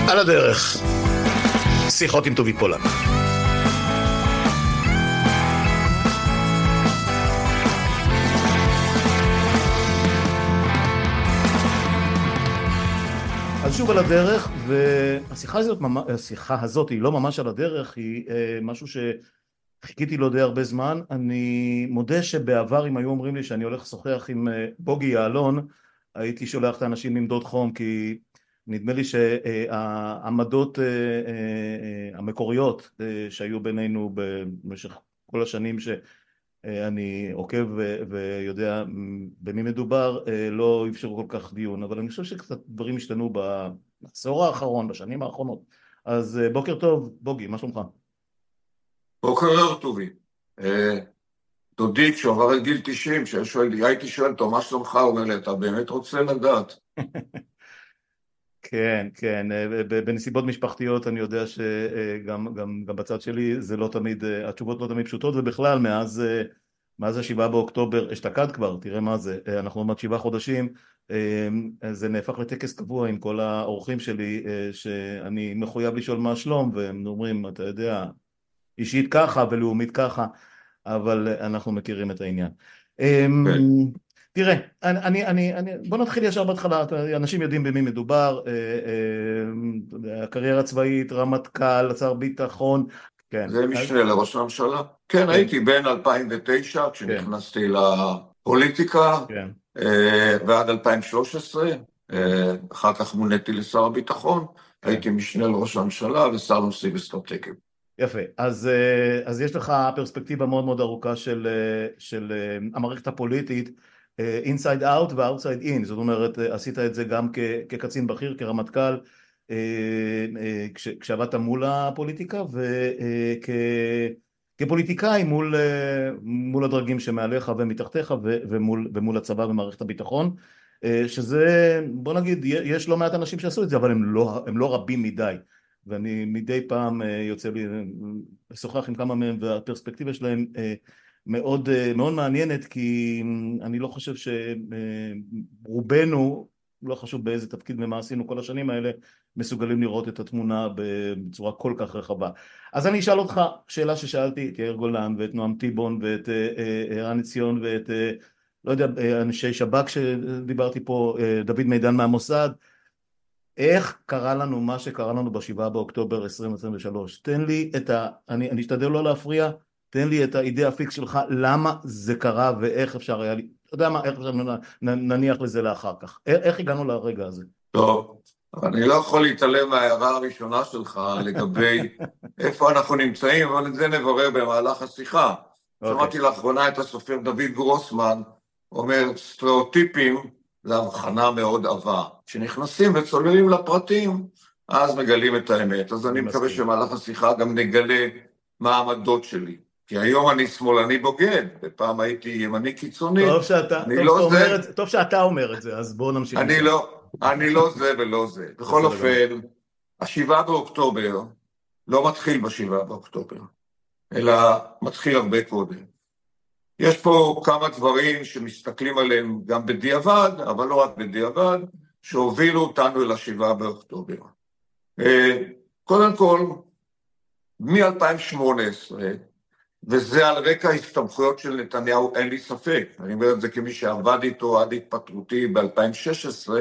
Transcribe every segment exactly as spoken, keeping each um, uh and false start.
על הדרך, שיחות עם טובי פולק. אז שוב על הדרך, והשיחה הזאת, השיחה הזאת היא לא ממש על הדרך, היא משהו שחיכיתי לו די הרבה זמן. אני מודה שבעבר אם היו אומרים לי שאני הולך לשוחח עם בוגי יעלון, הייתי שולח את האנשים למדוד חום, כי נדמה לי שהעמדות המקוריות שהיו בינינו במשך כל השנים שאני עוקב ויודע במי מדובר לא אפשרו כל כך דיון, אבל אני חושב שקצת דברים השתנו בעשור האחרון, בשנים האחרונות. אז בוקר טוב בוגי, מה שלומך? בוקר טובי. דודי כשעבר את גיל תשעים, שהייתי שואל אותו מה שלומך, הוא אומר לי, אתה באמת רוצה לדעת? כן, כן, בנסיבות משפחתיות אני יודע שגם גם, גם בצד שלי זה לא תמיד, התשובות לא תמיד פשוטות, ובכלל מאז, מאז השבעה באוקטובר אשתקד כבר, תראה מה זה, אנחנו עוד שבעה חודשים, זה נהפך לטקס קבוע עם כל האורחים שלי, שאני מחויב לשאול מה שלום, והם אומרים, אתה יודע, אישית ככה ולאומית ככה, אבל אנחנו מכירים את העניין. כן. תראה, אני, אני, אני, בוא נתחיל ישר בהתחלה, אנשים יודעים במי מדובר, הקריירה צבאית, רמטכ"ל, שר ביטחון, כן. זה משנה לראש הממשלה. כן, הייתי בין אלפיים ותשע, כשנכנסתי לפוליטיקה, ועד אלפיים ושלוש עשרה, אחר כך מוניתי לשר הביטחון, הייתי משנה לראש הממשלה ושר נושאים אסטרטגיים. יפה, אז, אז יש לך פרספקטיבה מאוד מאוד ארוכה של, של המערכת הפוליטית, inside out ו-outside in, זאת אומרת, עשית את זה גם כקצין בכיר, כרמטכ"ל, כשעבדת מול הפוליטיקה, וכפוליטיקאי מול, מול הדרגים שמעליך ומתחתיך, ומול, ומול הצבא ומערכת הביטחון, שזה, בוא נגיד, יש לא מעט אנשים שעשו את זה, אבל הם לא, הם לא רבים מדי, ואני מדי פעם יוצא לי לשוחח עם כמה מהם, והפרספקטיבה שלהם מאוד, מאוד מעניינת, כי אני לא חושב שרובנו, לא חשוב באיזה תפקיד ומה עשינו כל השנים האלה, מסוגלים לראות את התמונה בצורה כל כך רחבה. אז אני אשאל אותך שאלה ששאלתי את יאיר גולן ואת נועם טיבון ואת ערן עציון ואת, לא יודע, אנשי שב"כ שדיברתי פה, דוד מידן מהמוסד, איך קרה לנו מה שקרה לנו בשבעה באוקטובר עשרים עשרים ושלוש? תן לי את ה... אני, אני אשתדל לא להפריע, תן לי את האידאה הפיקס שלך, למה זה קרה ואיך אפשר היה... אתה יודע מה, איך אפשר נניח לזה לאחר כך? איך הגענו לרגע הזה? טוב, אני לא יכול להתעלם מההערה הראשונה שלך לגבי איפה אנחנו נמצאים, אבל את זה נברר במהלך השיחה. שמעתי לאחרונה את הסופר דוד גרוסמן, אומר, סטריאוטיפים זה הבחנה מאוד עבה. כשנכנסים וצוללים לפרטים, אז מגלים את האמת. אז אני מקווה שמהלך השיחה גם נגלה מה העמדות שלי. כי היום אני שמאלני בוגד, ופעם הייתי ימני קיצוני. טוב שאתה, טוב לא אומר את, טוב שאתה אומר את זה, אז בואו נמשיך. אני לא, אני לא זה ולא זה. בכל אופן, השבעה באוקטובר לא מתחיל בשבעה באוקטובר, אלא מתחיל הרבה קודם. יש פה כמה דברים שמסתכלים עליהם גם בדיעבד, אבל לא רק בדיעבד, שהובילו אותנו אל השבעה באוקטובר. קודם כל, מ-אלפיים שמונה עשרה, וזה על רקע ההסתבכויות של נתניהו, אין לי ספק, אני אומר את זה כמי שעבד איתו עד התפטרותי ב-אלפיים ושש עשרה,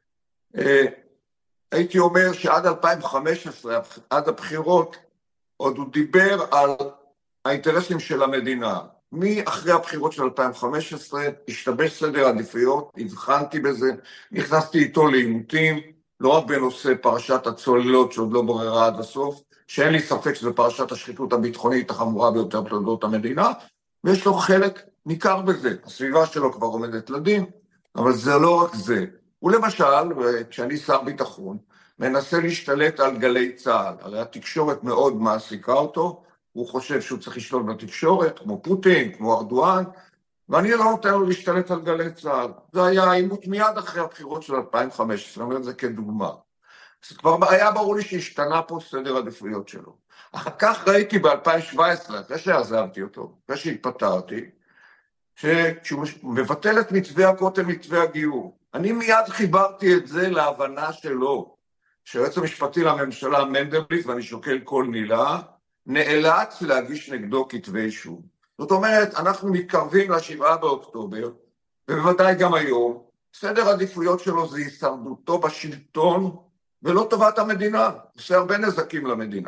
הייתי אומר שעד אלפיים וחמש עשרה, עד הבחירות, עוד הוא דיבר על האינטרסים של המדינה. מאחרי הבחירות של אלפיים וחמש עשרה, השתבש סדר עדיפויות, הבחנתי בזה, נכנסתי איתו לעימותים, לא רק בנושא פרשת הצוללות שעוד לא בררה עד הסוף, שאין לי ספק שזה פרשת השחיתות הביטחונית החמורה ביותר בתולדות המדינה, ויש לו חלק ניכר בזה, הסביבה שלו כבר עומדת לדין, אבל זה לא רק זה. הוא למשל, כשאני שר ביטחון, מנסה להשתלט על גלי צה"ל, הרי התקשורת מאוד מעסיקה אותו, הוא חושב שהוא צריך לשלוט בתקשורת, כמו פוטין, כמו ארדואן, ואני לא נותן לו להשתלט על גלי צה"ל. זה היה העימות מיד אחרי הבחירות של אלפיים וחמש עשרה, אני אומר את זה כדוגמה. אז כבר היה ברור לי שהשתנה פה סדר עדיפויות שלו. אחר כך ראיתי ב-אלפיים שבע עשרה, אחרי שעזבתי אותו, אחרי שהתפטרתי, שכשהוא מבטל את מתווה הכותל, מתווה הגיור, אני מיד חיברתי את זה להבנה שלו, שהיועץ המשפטי לממשלה מנדלבליט, ואני שוקל כל מילה, נאלץ להגיש נגדו כתבי אישום. זאת אומרת, אנחנו מתקרבים לשבעה באוקטובר, ובוודאי גם היום, סדר עדיפויות שלו זה הישרדותו בשלטון, ולא טובת המדינה, עושה הרבה נזקים למדינה.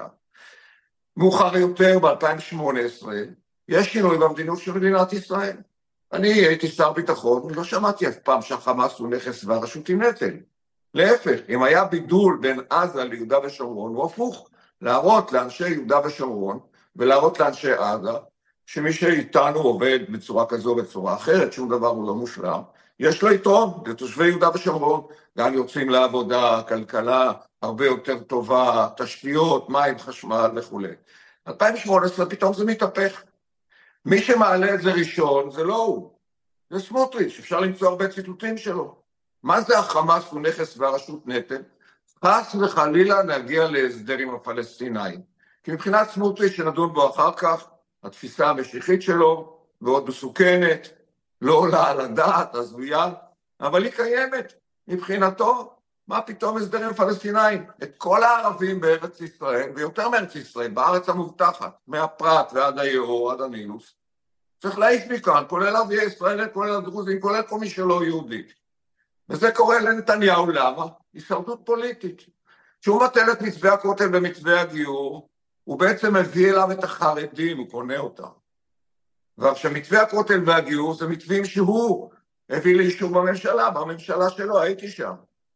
מאוחר יותר, ב-אלפיים שמונה עשרה, יש שינוי במדיניות של מדינת ישראל. אני הייתי שר ביטחון, לא שמעתי אף פעם שהחמאס הוא נכס והרשות היא נטל. להפך, אם היה בידול בין עזה ליהודה ושומרון, הוא הפוך, להראות לאנשי יהודה ושומרון, ולהראות לאנשי עזה, שמי שאיתנו עובד בצורה כזו ובצורה אחרת, שום דבר הוא לא מושלם, יש לו יתרון, לתושבי יהודה ושומרון, גם יוצאים לעבודה, כלכלה הרבה יותר טובה, תשתיות, מים, חשמל וכו'. אלפיים שמונה עשרה פתאום זה מתהפך. מי שמעלה את זה ראשון זה לא הוא, זה סמוטריץ', אפשר למצוא הרבה ציטוטים שלו. מה זה החמאס הוא נכס והרשות נטל? חס וחלילה נגיע להסדר עם הפלסטינאים. כי מבחינת סמוטריץ' שנדון בו אחר כך, התפיסה המשיחית שלו, מאוד מסוכנת, לא עולה על הדעת, הזויה, אבל היא קיימת. מבחינתו, מה פתאום הסדר עם פלסטינאים? את כל הערבים בארץ ישראל, ויותר מארץ ישראל, בארץ המובטחת, מהפרת ועד היאור, עד הנילוס, צריך להעיף מכאן, כולל ערביי ישראל, כולל הדרוזים, כולל כל מי שלא יהודי. וזה קורה לנתניהו, למה? הישרדות פוליטית. כשהוא מטל את מתווה הכותל במתווה הגיור, הוא בעצם מביא אליו את החרדים, הוא קונה אותם. ועכשיו מתווה הכותל והגיור זה מתווים שהוא הביא לאישור בממשלה, בממשלה שלו, הייתי שם.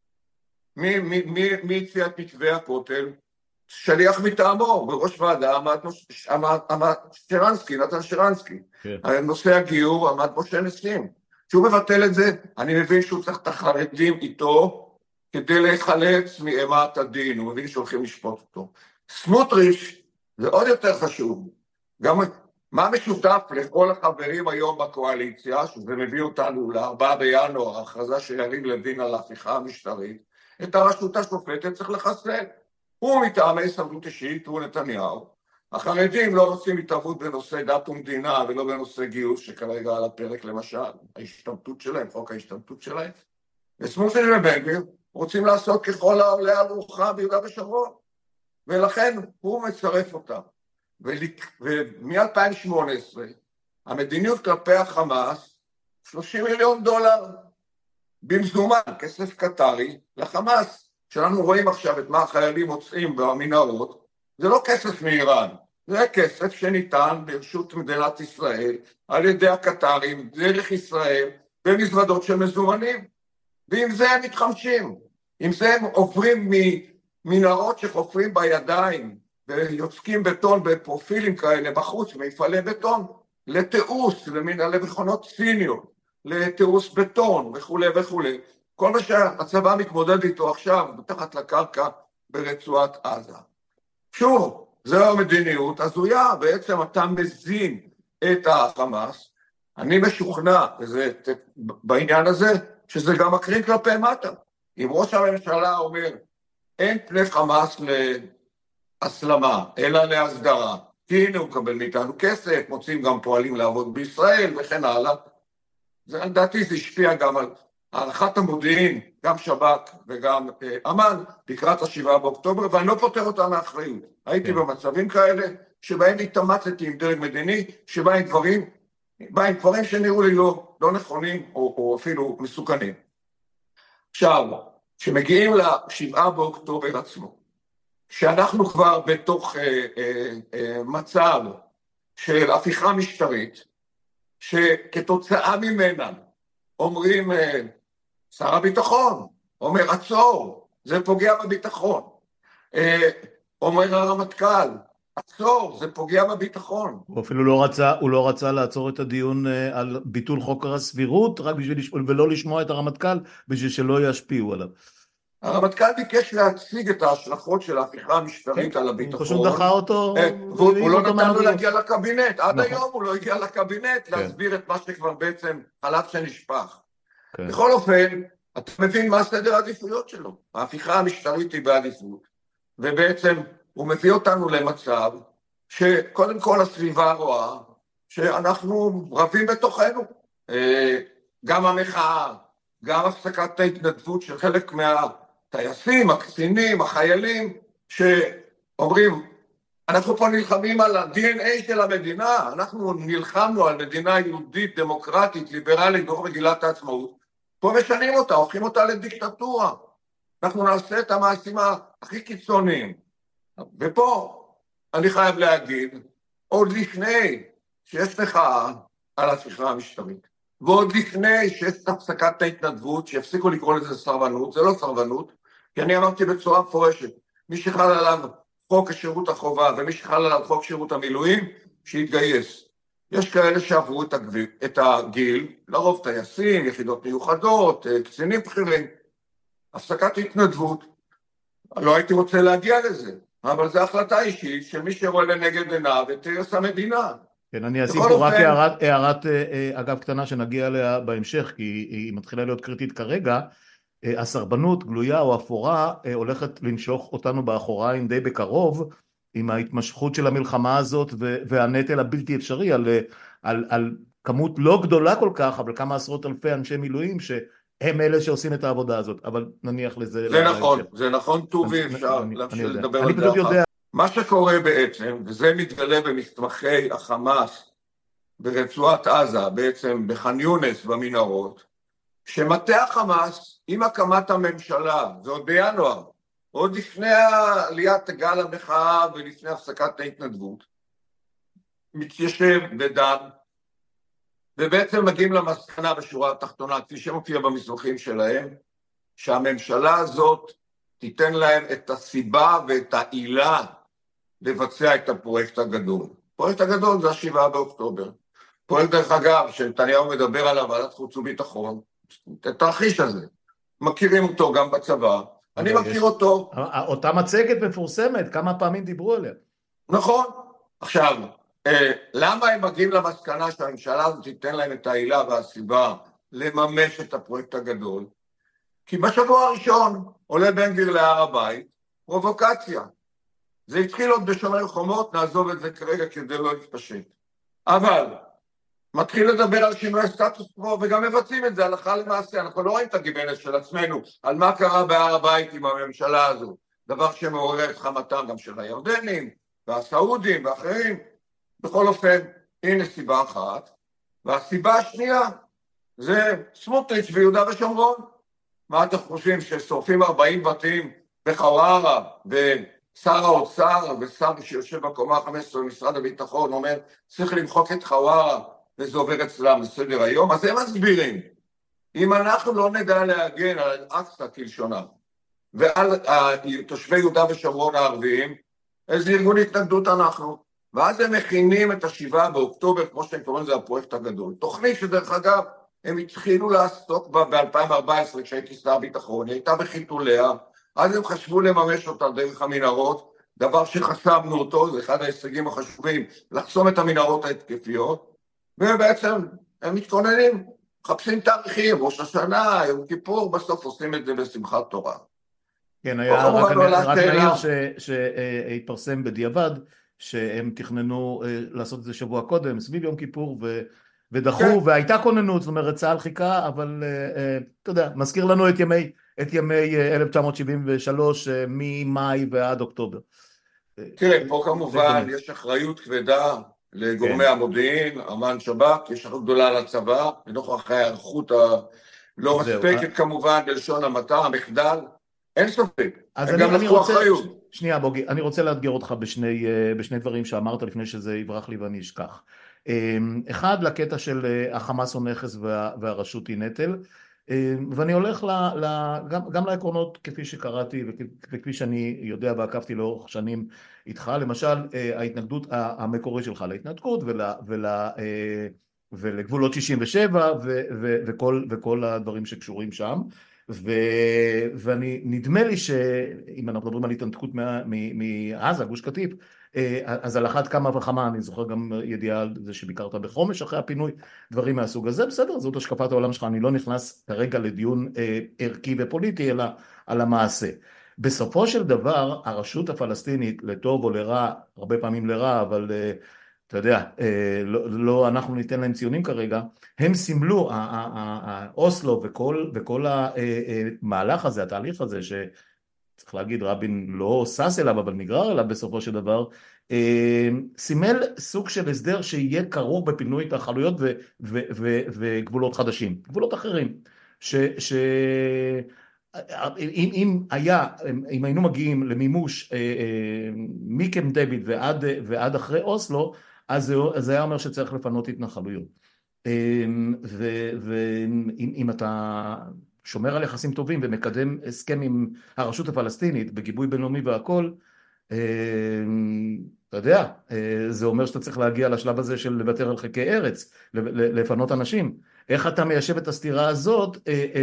מי, מי, מי, מי הציע את מתווה הכותל? שליח מטעמו, בראש ועדה עמד, עמד, עמד שרנסקי, נתן שרנסקי. כן. נושא הגיור עמד משה נסים. כשהוא מבטל את זה, אני מבין שהוא צריך את החרדים איתו, כדי להיחלץ מאימת הדין, הוא מבין שהולכים לשפוט אותו. סמוטריץ' זה עוד יותר חשוב. גם מה משותף לכל החברים היום בקואליציה, שזה מביא אותנו ל-ארבעה בינואר, ההכרזה של יריב לוין על ההפיכה המשטרית, את הרשות השופטת צריך לחסל. הוא מטעמי הישרדות אישית, הוא נתניהו. החרדים לא רוצים התערבות בנושא דת ומדינה, ולא בנושא גיוס שכרגע על הפרק למשל, ההשתמטות שלהם, חוק ההשתמטות שלהם. וסמוטריץ' ובן גביר רוצים לעשות ככל העולה על רוחם ביהודה ושומרון, ולכן הוא מצרף אותם. ומ-אלפיים שמונה עשרה, המדיניות כלפי החמאס, שלושים מיליון דולר במזומן, כסף קטרי, לחמאס. כשאנחנו רואים עכשיו את מה החיילים מוצאים במנהרות, זה לא כסף מאיראן, זה כסף שניתן ברשות מדינת ישראל, על ידי הקטרים, דרך ישראל, במזוודות של מזומנים. ועם זה הם מתחמשים, עם זה הם עוברים ממנהרות שחופרים בידיים, ויוצקים בטון בפרופילים כאלה בחוץ, מפעלי בטון, לתיעוש, למנהלי מכונות סיניות, לתיעוש בטון וכו' וכו'. כל מה שהצבא מתמודד איתו עכשיו, בתחת לקרקע ברצועת עזה. שוב, זו המדיניות הזויה, בעצם אתה מזין את החמאס, אני משוכנע וזה, בעניין הזה, שזה גם מקרין כלפי מטה. אם ראש הממשלה אומר, אין פני חמאס להסלמה, אלא להסדרה, כי הנה הוא מקבל מאיתנו כסף, מוצאים גם פועלים לעבוד בישראל וכן הלאה, זה לדעתי זה השפיע גם על הערכת המודיעין, גם שב"כ וגם אמ"ן, לקראת השבעה באוקטובר, ואני לא פותר אותה מאחריות. הייתי במצבים כאלה, שבהם התאמצתי עם דרג מדיני, שבהם דברים, בהם דברים שנראו לי לא, לא נכונים, או, או אפילו מסוכנים. עכשיו, כשמגיעים לשבעה באוקטובר עצמו, שאנחנו כבר בתוך אה, אה, אה, מצב של הפיכה משטרית, שכתוצאה ממנה אומרים, אה, שר הביטחון אומר עצור, זה פוגע בביטחון. אה, אומר הרמטכ"ל, עצור, זה פוגע בביטחון. הוא אפילו לא רצה, הוא לא רצה לעצור את הדיון אה, על ביטול חוק הסבירות, רק בשביל לשמוע, ולא לשמוע את הרמטכ"ל, בשביל שלא ישפיעו עליו. הרמטכ"ל ביקש להציג את ההשלכות של ההפיכה המשטרית על הביטחון. הוא פשוט דחה אותו. הוא לא נתן לו להגיע לקבינט. עד היום הוא לא הגיע לקבינט להסביר את מה שכבר בעצם חלב שנשפך. בכל אופן, אתה מבין מה סדר העדיפויות שלו. ההפיכה המשטרית היא בעדיפות, ובעצם הוא מביא אותנו למצב שקודם כל הסביבה רואה שאנחנו רבים בתוכנו. גם המחאה, גם הפסקת ההתנדבות של חלק מה... הטייסים, הקצינים, החיילים, שאומרים, אנחנו פה נלחמים על ה-די אן איי של המדינה, אנחנו נלחמנו על מדינה יהודית, דמוקרטית, ליברלית, דוח מגילת העצמאות, פה משנים אותה, הופכים אותה לדיקטטורה. אנחנו נעשה את המעשים הכי קיצוניים. ופה אני חייב להגיד, עוד לפני שיש מחאה על הפיכה המשטרית, ועוד לפני שיש הפסקת ההתנדבות, שיפסיקו לקרוא לזה סרבנות, זה לא סרבנות, כי אני אמרתי בצורה מפורשת, מי שחל עליו חוק השירות החובה, ומי שחל עליו חוק שירות המילואים, שיתגייס. יש כאלה שעברו את הגיל, את הגיל, לרוב טייסים, יחידות מיוחדות, קצינים בכירים, הפסקת התנדבות. לא הייתי רוצה להגיע לזה, אבל זו החלטה אישית של מי שרואה לנגד עיניו את אינטרס המדינה. כן, אני אשים פה רק הערת, הערת אגב קטנה שנגיע אליה בהמשך, כי היא מתחילה להיות קריטית כרגע. הסרבנות, גלויה או אפורה, הולכת לנשוך אותנו באחוריים די בקרוב, עם ההתמשכות של המלחמה הזאת והנטל הבלתי אפשרי על, על, על כמות לא גדולה כל כך, אבל כמה עשרות אלפי אנשי מילואים שהם אלה שעושים את העבודה הזאת, אבל נניח לזה. זה נכון, זה נכון טובי, אפשר להמשיך לדבר על זה אחר. מה שקורה בעצם, וזה מתגלה במסמכי החמאס ברצועת עזה, בעצם בח'אן יונס במנהרות, שמטה החמאס עם הקמת הממשלה, זה עוד בינואר, עוד לפני עליית גל המחאה ולפני הפסקת ההתנדבות, מתיישב ודן, ובעצם מגיעים למסקנה בשורה התחתונה, כפי שמופיע במסמכים שלהם, שהממשלה הזאת תיתן להם את הסיבה ואת העילה לבצע את הפרויקט הגדול. הפרויקט הגדול זה השבעה באוקטובר. פרויקט דרך אגב, שנתניהו מדבר עליו ועדת חוץ וביטחון, את התרחיש הזה. מכירים אותו גם בצבא, אני מכיר אותו. אותה מצגת מפורסמת, כמה פעמים דיברו עליה. נכון. עכשיו, למה הם מגיעים למסקנה שהממשלה הזאת תיתן להם את העילה והסיבה לממש את הפרויקט הגדול? כי בשבוע הראשון עולה בן גביר להר הבית, פרובוקציה. זה התחיל עוד בשומר חומות, נעזוב את זה כרגע כדי לא להתפשט. אבל מתחיל לדבר על שינוי הסטטוס קוו, וגם מבצעים את זה הלכה למעשה. אנחנו לא רואים את הגיבנת של עצמנו על מה קרה בהר הבית עם הממשלה הזו. דבר שמעורר את חמתם גם של הירדנים, והסעודים ואחרים. בכל אופן, הנה סיבה אחת. והסיבה השנייה זה סמוטריץ' ויהודה ושומרון. מה אתם חושבים, ששורפים ארבעים בתים בחווארה, ושר האוצר ושר שיושב בקומה ה-חמש עשרה במשרד הביטחון אומר, צריך למחוק את חווארה, וזה עובר אצלם לסדר היום? אז הם מסבירים, אם אנחנו לא נדע להגן על אל-אקצא כלשונם, ועל תושבי יהודה ושומרון הערביים, איזה ארגון התנגדות אנחנו? ואז הם מכינים את השבעה באוקטובר, כמו שאתם קוראים לזה הפרויקט הגדול. תוכנית שדרך אגב, הם התחילו לעסוק בה ב-אלפיים וארבע עשרה כשהייתי שר ביטחון, היא הייתה בחיתוליה, אז הם חשבו לממש אותה דרך המנהרות, דבר שחסמנו אותו, זה אחד ההישגים החשובים, לחסום את המנהרות ההתקפיות, ובעצם הם מתכוננים, מחפשים תאריכים, ראש השנה, יום כיפור, בסוף עושים את זה בשמחת תורה. כן, היה רק נעיר שהתפרסם בדיעבד, שהם תכננו לעשות את זה שבוע קודם, סביב יום כיפור, ו... ודחו, והייתה כוננות, זאת אומרת, צה"ל חיכה, אבל אתה יודע, מזכיר לנו את ימי, את ימי אלף תשע מאות שבעים ושלוש, ממאי ועד אוקטובר. תראה, פה כמובן יש אחריות כבדה לגורמי המודיעין, אמ"ן שב"כ, יש אחריות גדולה לצבא, לנוכח ההיערכות הלא מספקת כמובן, בלשון המעטה, המחדל, אין ספק, הם גם לקחו אחריות. שנייה בוגי, אני רוצה לאתגר אותך בשני, בשני דברים שאמרת לפני שזה יברח לי ואני אשכח. אחד, לקטע של החמאס הוא נכס וה, והרשות היא נטל, ואני הולך ל, ל, גם, גם לעקרונות כפי שקראתי וכפי שאני יודע ועקבתי לאורך שנים איתך, למשל ההתנגדות המקורית שלך להתנתקות ול, ול, ולגבולות שישים ושבע ו, ו, וכל, וכל הדברים שקשורים שם, ו, ואני נדמה לי שאם אנחנו מדברים על התנתקות מעזה, גוש קטיף, אז על אחת כמה וכמה, אני זוכר גם ידיעה על זה שביקרת בחומש אחרי הפינוי, דברים מהסוג הזה, בסדר, זאת השקפת העולם שלך, אני לא נכנס כרגע לדיון ערכי ופוליטי, אלא על המעשה. בסופו של דבר, הרשות הפלסטינית, לטוב או לרע, הרבה פעמים לרע, אבל אתה יודע, לא, לא אנחנו ניתן להם ציונים כרגע, הם סימלו, אוסלו וכל, וכל המהלך הזה, התהליך הזה, שצריך להגיד, רבין לא סס אליו, אבל נגרר אליו בסופו של דבר, סימל סוג של הסדר שיהיה קרוב בפינוי התנחלויות ו, ו, ו, וגבולות חדשים, גבולות אחרים, ש... ש... אם, אם היה, אם היינו מגיעים למימוש מקמפ דייוויד ועד, ועד אחרי אוסלו, אז זה היה אומר שצריך לפנות התנחלויות. ואם אתה שומר על יחסים טובים ומקדם הסכם עם הרשות הפלסטינית בגיבוי בינלאומי והכל, אתה יודע, זה אומר שאתה צריך להגיע לשלב הזה של לוותר על חלקי ארץ, לפנות אנשים. איך אתה מיישב את הסתירה הזאת,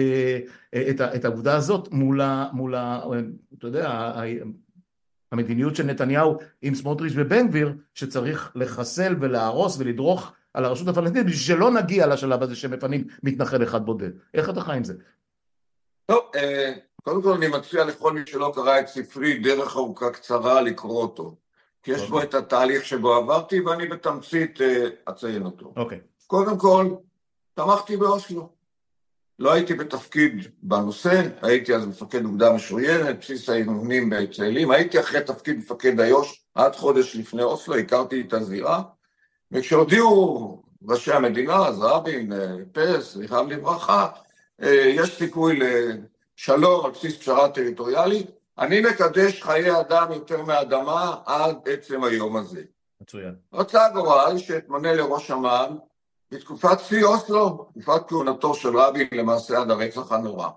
את העובדה הזאת מול, מול, אתה יודע, המדיניות של נתניהו עם סמוטריץ' ובן גביר, שצריך לחסל ולהרוס ולדרוך על הרשות הפלסטינית, בשביל שלא נגיע לשלב הזה שמפנים מתנחל אחד בודד. איך אתה חי עם זה? טוב, קודם כל אני מציע לכל מי שלא קרא את ספרי דרך ארוכה קצרה לקרוא אותו, כי יש בו את התהליך שבו עברתי ואני בתמצית אציין אותו. אוקיי. קודם כל, תמכתי באוסלו. לא הייתי בתפקיד בנושא, הייתי אז מפקד אוגדה משוריינת, בסיס האימונים בצאלים, הייתי אחרי תפקיד מפקד איו"ש עד חודש לפני אוסלו, הכרתי את הזירה, וכשהודיעו ראשי המדינה, אז רבין, פרס, זכרם לברכה, יש סיכוי לשלום על בסיס פשרה טריטוריאלית, אני מקדש חיי אדם יותר מהאדמה עד עצם היום הזה. מצוין. רצה הגורל שהתמנה לראש אמ"ן, בתקופת שיא אוסלו, תקופת כהונתו של רבין למעשה עד הרצח הנורא.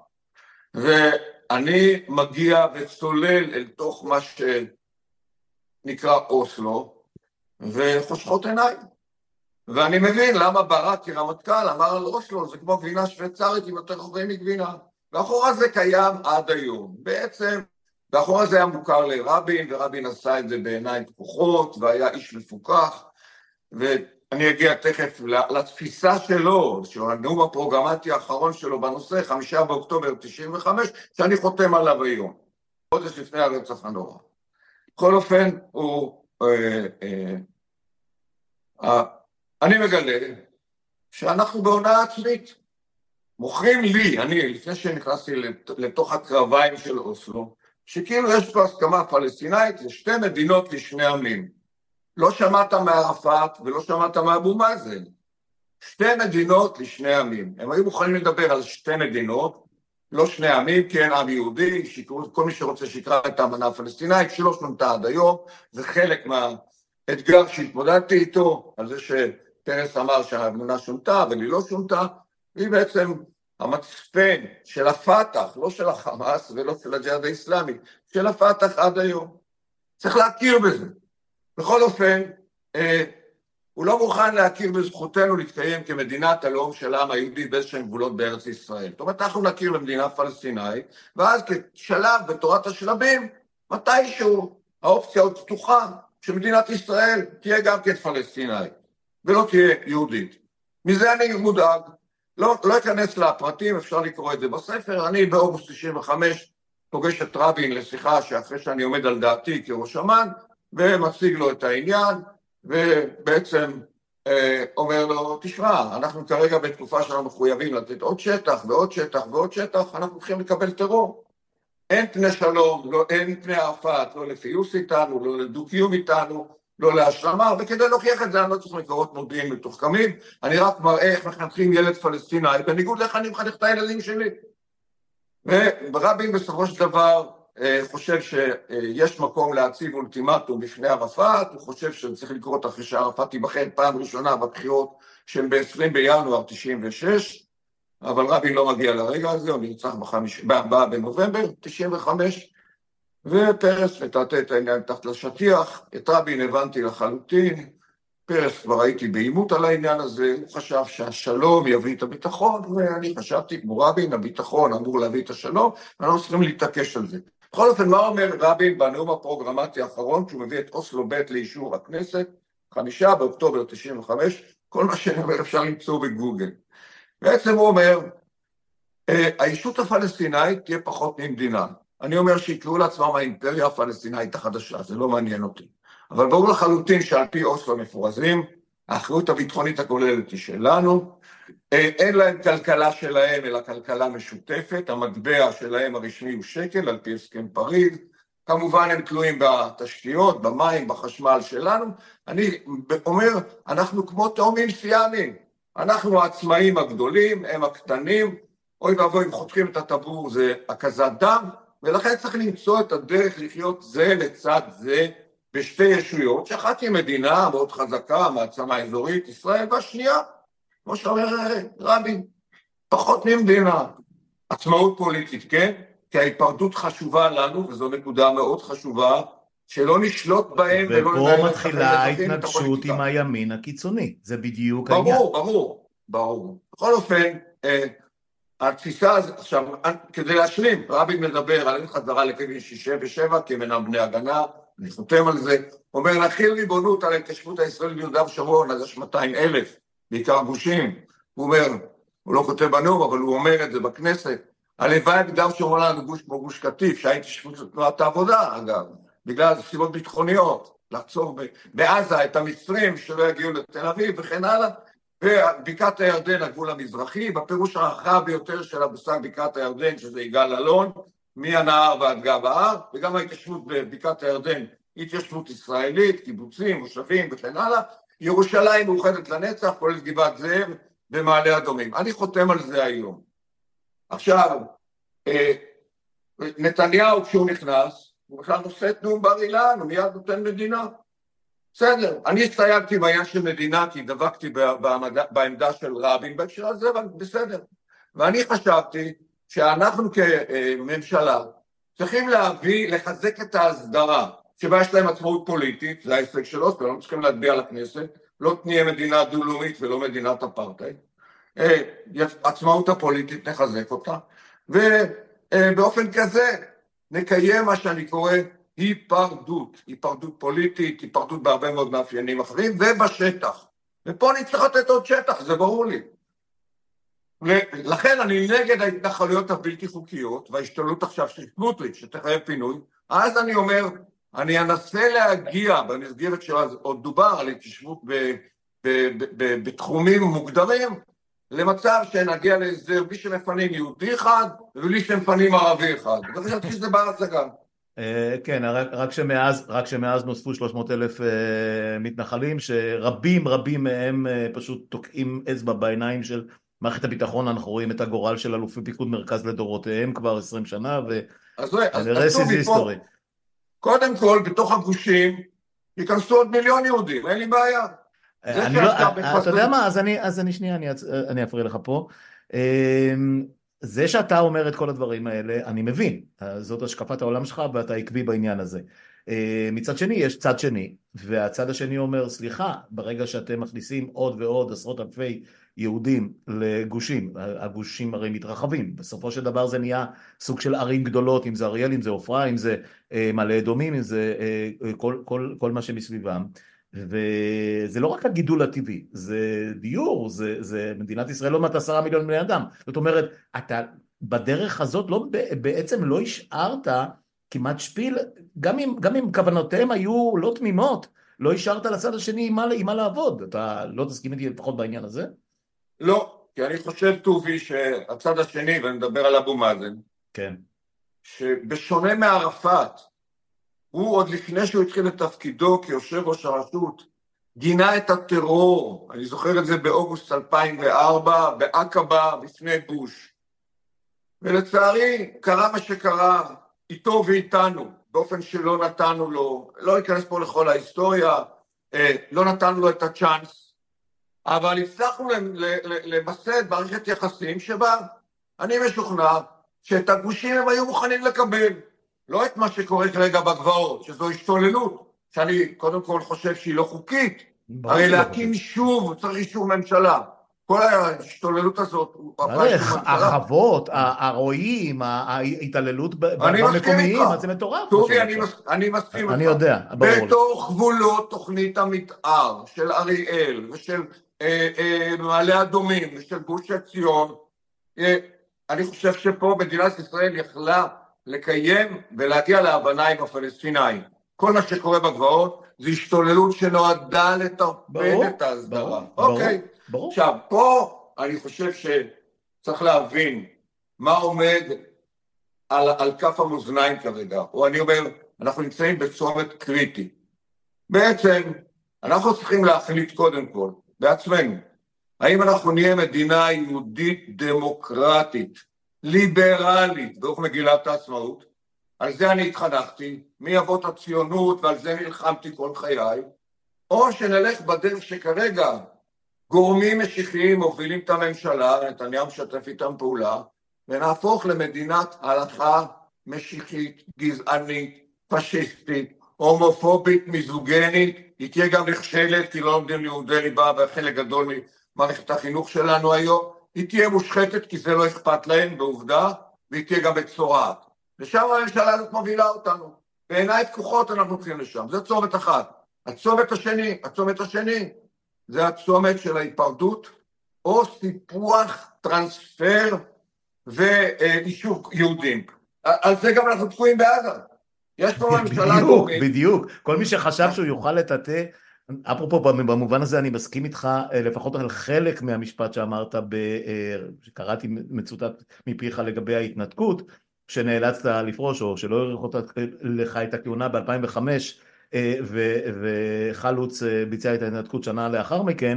ואני מגיע וצולל אל תוך מה שנקרא אוסלו, וחושכות עיניים. ואני מבין למה ברק כרמטכ"ל אמר על אוסלו, זה כמו גבינה שוויצרית עם יותר חורים מגבינה. והחור הזה קיים עד היום. בעצם, והחור הזה היה מוכר לרבין, ורבין עשה את זה בעיניים פקוחות, והיה איש מפוקח, ו... אני אגיע תכף לתפיסה שלו, שהוא הנאום הפרוגרמטי האחרון שלו בנושא, חמישה באוקטובר תשעים וחמש, שאני חותם עליו היום, חודש לפני הרצח הנורא. בכל אופן, הוא, אה, אה, אה, אני מגלה שאנחנו בהונאה עצמית. מוכרים לי, אני, לפני שנכנסתי לתוך הקרביים של אוסלו, שכאילו יש פה הסכמה פלסטינאית לשתי מדינות לשני עמים. לא שמעת מערפאת ולא שמעת מאבו מאזן. שתי מדינות לשני עמים. הם היו מוכנים לדבר על שתי מדינות, לא שני עמים, כי אין עם יהודי, שיקרו, כל מי שרוצה שיקרא את האמנה הפלסטינאית, שלא שונתה עד היום, זה חלק מהאתגר שהתמודדתי איתו, על זה שפרס אמר שהאמנה שונתה, אבל היא לא שונתה, והיא בעצם המצפן של הפתח, לא של החמאס ולא של הג'יהאד האסלאמי, של הפתח עד היום. צריך להכיר בזה. בכל אופן, אה, הוא לא מוכן להכיר בזכותנו להתקיים כמדינת הלאום של העם היהודי באיזשהם גבולות בארץ ישראל. זאת אומרת, אנחנו נכיר במדינה פלסטינאית, ואז כשלב בתורת השלבים, מתישהו האופציה עוד פתוחה, שמדינת ישראל תהיה גם כן פלסטינאית, ולא תהיה יהודית. מזה אני מודאג, לא, לא אכנס לפרטים, אפשר לקרוא את זה בספר, אני באוגוסט תשעים וחמש פוגש את רבין לשיחה שאחרי שאני עומד על דעתי כראש אמ"ן, ומציג לו את העניין, ובעצם אה, אומר לו, תשמע, אנחנו כרגע בתקופה שאנחנו מחויבים לתת עוד שטח ועוד שטח ועוד שטח, אנחנו הולכים לקבל טרור. אין פני שלום, לא, אין פני ערפאת, לא לפיוס איתנו, לא לדו-קיום איתנו, לא להשלמה, וכדי להוכיח את זה אני לא צריך מקורות מודיעין מתוחכמים, אני רק מראה איך מחנכים ילד פלסטינאי, בניגוד לאיך אני מחנך את הילדים שלי. ורבין בסופו של דבר, חושב שיש מקום להציב אולטימטום בפני ערפאת, הוא חושב שצריך לקרות אחרי שערפאת ייבחר פעם ראשונה בבחירות שהן ב-עשרים בינואר תשעים ושש, אבל רבין לא מגיע לרגע הזה, הוא נרצח ב-ארבעה בנובמבר תשעים וחמש, ופרס מטאטא את העניין תחת לשטיח, את רבין הבנתי לחלוטין, פרס כבר הייתי בעימות על העניין הזה, הוא חשב שהשלום יביא את הביטחון, ואני חשבתי כמו רבין, הביטחון אמור להביא את השלום, ואנחנו צריכים להתעקש על זה. בכל אופן, מה אומר רבין בנאום הפרוגרמטי האחרון, כשהוא מביא את אוסלו ב' לאישור הכנסת, חמישה באוקטובר תשעים וחמש, כל מה שאני אומר אפשר למצוא בגוגל. בעצם הוא אומר, הישות הפלסטינאית תהיה פחות ממדינה. אני אומר שיקראו לעצמם האימפריה הפלסטינאית החדשה, זה לא מעניין אותי. אבל ברור לחלוטין שעל פי אוסלו מפורזים, האחריות הביטחונית הכוללת היא שלנו, אין להם כלכלה שלהם, אלא כלכלה משותפת, המטבע שלהם הרשמי הוא שקל, על פי הסכם פריז, כמובן הם תלויים בתשתיות, במים, בחשמל שלנו, אני אומר, אנחנו כמו תאומים סיאמיים, אנחנו העצמאים הגדולים, הם הקטנים, אוי ואבוי, אם חותכים את הטבור זה הקזת דם, ולכן צריך למצוא את הדרך לחיות זה לצד זה, בשתי ישויות, שאחת היא מדינה מאוד חזקה, מעצמה אזורית, ישראל, והשנייה, כמו שאומר רבין, פחות ממדינה, עצמאות פוליטית, כן? כי ההיפרדות חשובה לנו, וזו נקודה מאוד חשובה, שלא נשלוט בהם ולא ופה מתחילה ההתנגשות עם הימין הקיצוני, זה בדיוק העניין. ברור, ברור, ברור. בכל אופן, התפיסה הזאת, עכשיו, כדי להשלים, רבין מדבר על חזרה לכיוון שישים ושבע, כי הם אינם בני הגנה, אני חותם על זה, אומר, נחיל ריבונות על ההתיישבות הישראלית ביהודה ושומרון, אז יש מאתיים אלף, בעיקר גושים, הוא אומר, הוא לא כותב בנאום, אבל הוא אומר את זה בכנסת, הלוואי ביהודה ושומרון לנו גוש כמו גוש קטיף, שההתיישבות של תנועת העבודה, אגב, בגלל סיבות ביטחוניות, לעצור בעזה את המצרים שלא יגיעו לתל אביב וכן הלאה, ובקעת הירדן, הגבול המזרחי, בפירוש הרחב ביותר של המושג בקעת הירדן, שזה יגאל אלון, מהנהר ועד גב ההר, וגם ההתיישבות בבקעת הירדן, התיישבות ישראלית, קיבוצים, מושבים וכן הלאה, ירושלים מאוחדת לנצח, כולל גבעת זאב ומעלה אדומים. אני חותם על זה היום. עכשיו, נתניהו כשהוא נכנס, הוא בכלל נושא את נאום בר אילן, הוא מיד נותן מדינה. בסדר, אני הסתייגתי בעניין של מדינה, כי דבקתי בעמדה של רבין בהקשר הזה, אבל בסדר. ואני חשבתי שאנחנו כממשלה צריכים להביא, לחזק את ההסדרה, שבה יש להם עצמאות פוליטית, זה ההישג שלו, ולא צריכים להטביע לכנסת, לא תהיה מדינה דו-לאומית ולא מדינת אפרטהייד. עצמאות הפוליטית נחזק אותה, ובאופן כזה נקיים מה שאני קורא היפרדות, היפרדות פוליטית, היפרדות בהרבה מאוד מאפיינים אחרים, ובשטח. ופה נצטרך לתת עוד שטח, זה ברור לי. ולכן אני נגד ההתנחלויות הבלתי חוקיות, וההשתוללות עכשיו של סמוטריץ' שתחייב פינוי, אז אני אומר, אני אנסה להגיע במסגרת שעוד דובר על התיישבות בתחומים מוגדרים, למצב שנגיע להסדר בלי שמפנים יהודי אחד, ובלי שמפנים ערבי אחד. ואני חושב שזה בר הצגה. כן, רק שמאז, רק שמאז נוספו שלוש מאות אלף מתנחלים, שרבים רבים מהם פשוט תוקעים אצבע בעיניים של מערכת הביטחון. אנחנו רואים את הגורל של אלופי פיקוד מרכז לדורותיהם כבר עשרים שנה, ו-rest is history. קודם כל, בתוך הגושים, ייכנסו עוד מיליון יהודים, אין לי בעיה. אתה יודע מה, אז אני שנייה, אני אפריע לך פה. זה שאתה אומר את כל הדברים האלה, אני מבין, זאת השקפת העולם שלך ואתה עקבי בעניין הזה. מצד שני, יש צד שני, והצד השני אומר, סליחה, ברגע שאתם מכניסים עוד ועוד עשרות אלפי יהודים לגושים, הגושים הרי מתרחבים, בסופו של דבר זה נהיה סוג של ערים גדולות, אם זה אריאל, אם זה עופרה, אם זה מעלה אדומים, אם זה כל, כל, כל מה שמסביבם, וזה לא רק הגידול הטבעי, זה דיור, זה, זה מדינת ישראל לא מעט עשרה מיליון בני אדם, זאת אומרת, אתה בדרך הזאת לא, בעצם לא השארת כמעט שפיל, גם אם, גם אם כוונותיהם היו לא תמימות, לא השארת לצד השני עם מה, עם מה לעבוד, אתה לא תסכים איתי לפחות בעניין הזה? לא, כי אני חושב טובי שהצד השני, ואני מדבר על אבו מאזן, כן. שבשונה מערפאת, הוא עוד לפני שהוא התחיל את תפקידו כיושב ראש הרשות, גינה את הטרור, אני זוכר את זה באוגוסט אלפיים וארבע, בעקבה, בפני בוש. ולצערי, קרה מה שקרה, איתו ואיתנו, באופן שלא נתנו לו, לא ייכנס פה לכל ההיסטוריה, לא נתנו לו את הצ'אנס, אבל הצלחנו למסד מערכת יחסים שבה אני משוכנע שאת הגושים הם היו מוכנים לקבל. לא את מה שקורה כרגע בגבעות, שזו השתוללות, שאני קודם כל חושב שהיא לא חוקית, הרי להקים שוב צריך אישור ממשלה. כל ההשתוללות הזאת, החוות, הרועים, ההתעללות במקומיים, זה מטורף. טובי, אני מסכים לך. אני יודע, ברור. בתוך גבולות תוכנית המתאר של אריאל ושל מעלה אדומים ושל גוש עציון, אני חושב שפה מדינת ישראל יכלה לקיים ולהגיע להבנה עם הפלסטינאים. כל מה שקורה בגבעות, זה השתוללות שנועדה לטרפד ברור, את ההסדרה. ברור, אוקיי. ברור. עכשיו, פה אני חושב שצריך להבין מה עומד על, על כף המאזניים כרגע, או אני אומר, אנחנו נמצאים בצומת קריטי. בעצם, אנחנו צריכים להחליט קודם כל, בעצמנו, האם אנחנו נהיה מדינה יהודית דמוקרטית, ליברלית, ברוך מגילת העצמאות, על זה אני התחנכתי, מאבות הציונות, ועל זה נלחמתי כל חיי, או שנלך בדרך שכרגע גורמים משיחיים מובילים את הממשלה, נתניהו משתף איתם פעולה, ונהפוך למדינת הלכה משיחית, גזענית, פשיסטית, הומופובית, מיזוגנית, היא תהיה גם נכשלת, כי לא לומדים לימודי ליבה בחלק גדול ממערכת החינוך שלנו היום, היא תהיה מושחתת כי זה לא אכפת להם בעובדה, והיא תהיה גם בצורעת. ושם הממשלה הזאת מובילה אותנו. בעיניי פקוחות אנחנו הולכים לשם, זה צומת אחת. הצומת השני, הצומת השני, זה הצומת של ההיפרדות, או סיפוח, טרנספר ואישור יהודים. על זה גם אנחנו תקועים בעזה. יש פה ממשלה בדיוק, גורמית. בדיוק. כל מי שחשב שהוא יוכל לטאטא, אפרופו במובן הזה אני מסכים איתך לפחות על חלק מהמשפט שאמרת, שקראתי מצוטט מפיך לגבי ההתנתקות, שנאלצת לפרוש או שלא העריך לך את הכהונה ב-אלפיים וחמש, וחלוץ ביצע את ההתנתקות שנה לאחר מכן,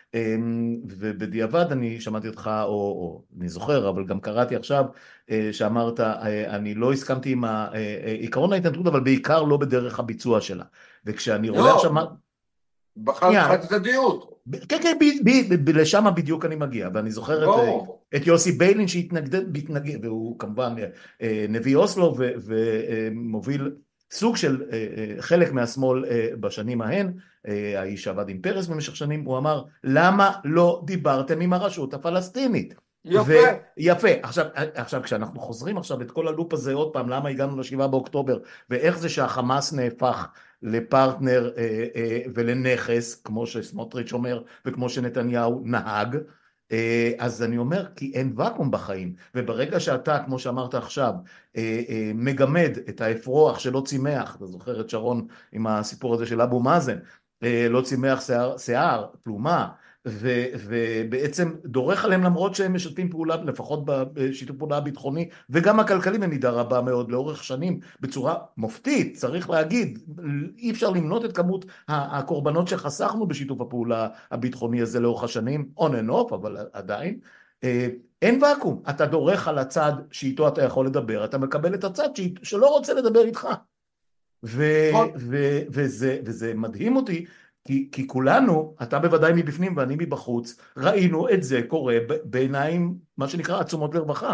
ובדיעבד אני שמעתי אותך, או, או אני זוכר, אבל גם קראתי עכשיו, שאמרת, אני לא הסכמתי עם עיקרון ההתנתקות, אבל בעיקר לא בדרך הביצוע שלה. וכשאני רואה עכשיו... בחר חד צדדיות. כן, כן, לשם בדיוק אני מגיע, ואני זוכר את יוסי ביילין שהתנגד, והוא כמובן נביא אוסלו, ומוביל סוג של חלק מהשמאל בשנים ההן, האיש שעבד עם פרס במשך שנים, הוא אמר, למה לא דיברתם עם הרשות הפלסטינית? יפה. יפה. עכשיו, עכשיו, כשאנחנו חוזרים עכשיו את כל הלופ הזה עוד פעם, למה הגענו לשבעה באוקטובר, ואיך זה שהחמאס נהפך לפרטנר אה, אה, ולנכס, כמו שסמוטריץ' אומר, וכמו שנתניהו נהג, אה, אז אני אומר, כי אין וקום בחיים, וברגע שאתה, כמו שאמרת עכשיו, אה, אה, מגמד את האפרוח שלא צימח, אתה זוכר את שרון עם הסיפור הזה של אבו מאזן, אה, לא צימח שיער, שיער פלומה, ו, ובעצם דורך עליהם למרות שהם משתפים פעולה, לפחות בשיתוף פעולה הביטחוני, וגם הכלכלי במידה רבה מאוד לאורך שנים, בצורה מופתית, צריך להגיד, אי אפשר למנות את כמות הקורבנות שחסכנו בשיתוף הפעולה הביטחוני הזה לאורך השנים, on and off, אבל עדיין, אין וקום, אתה דורך על הצד שאיתו אתה יכול לדבר, אתה מקבל את הצד שלא רוצה לדבר איתך, ו, ו, וזה, וזה מדהים אותי, כי, כי כולנו, אתה בוודאי מבפנים ואני מבחוץ, ראינו את זה קורה בעיניים, מה שנקרא עצומות לרווחה.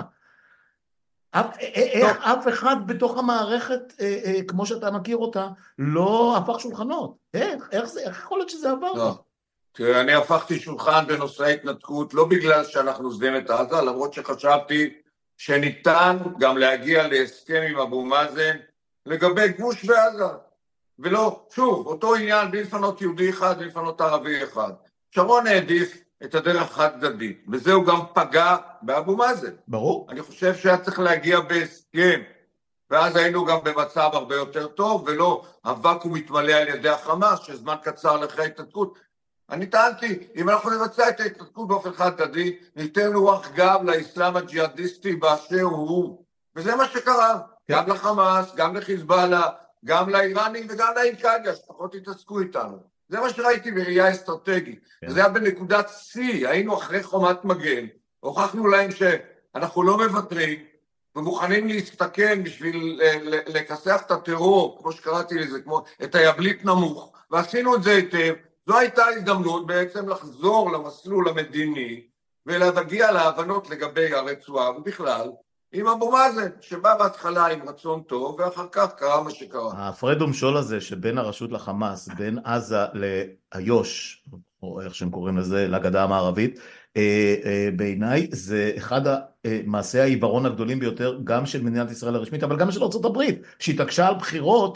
אף, איך אף אחד בתוך המערכת, אה, אה, כמו שאתה מכיר אותה, לא הפך שולחנות? איך? איך זה, איך יכול להיות שזה עבר? לא. תראה, אני הפכתי שולחן בנושא ההתנתקות, לא בגלל שאנחנו עוזבים את עזה, למרות שחשבתי שניתן גם להגיע להסכם עם אבו מאזן, לגבי גוש בעזה. ולא, שוב, אותו עניין, בלי לפנות יהודי אחד, בלי לפנות ערבי אחד. שרון העדיף את הדרך החד-צדדית, וזה הוא גם פגע באבו מאזן. ברור. אני חושב שהיה צריך להגיע בהסכם, ואז היינו גם במצב הרבה יותר טוב, ולא הוואקום מתמלא על ידי החמאס, שזמן קצר לאחרי ההתנתקות. אני טענתי, אם אנחנו נבצע את ההתנתקות באופן חד-צדדי, ניתן רוח גב לאסלאם הג'יהאדיסטי באשר הוא. וזה מה שקרה, גם לחמאס, גם לחיזבאללה, גם לאיראנים וגם לאינקגיה, שפחות התעסקו איתנו. זה מה שראיתי בראייה אסטרטגית. כן. זה היה בנקודת C, היינו אחרי חומת מגן, הוכחנו להם שאנחנו לא מוותרים, ומוכנים להסתכן בשביל לכסח את הטרור, כמו שקראתי לזה, כמו את היבלית נמוך, ועשינו את זה היטב. זו הייתה הזדמנות בעצם לחזור למסלול המדיני, ולהגיע להבנות לגבי הרצועה, ובכלל, עם אבו מאזן, שבא בהתחלה עם רצון טוב, ואחר כך קרה מה שקרה. ההפרד ומשול הזה שבין הרשות לחמאס, בין עזה לאיו"ש, או איך שהם קוראים לזה, לגדה המערבית, בעיניי זה אחד מעשי העיוורון הגדולים ביותר, גם של מדינת ישראל הרשמית, אבל גם של ארצות הברית, שהתעקשה על בחירות,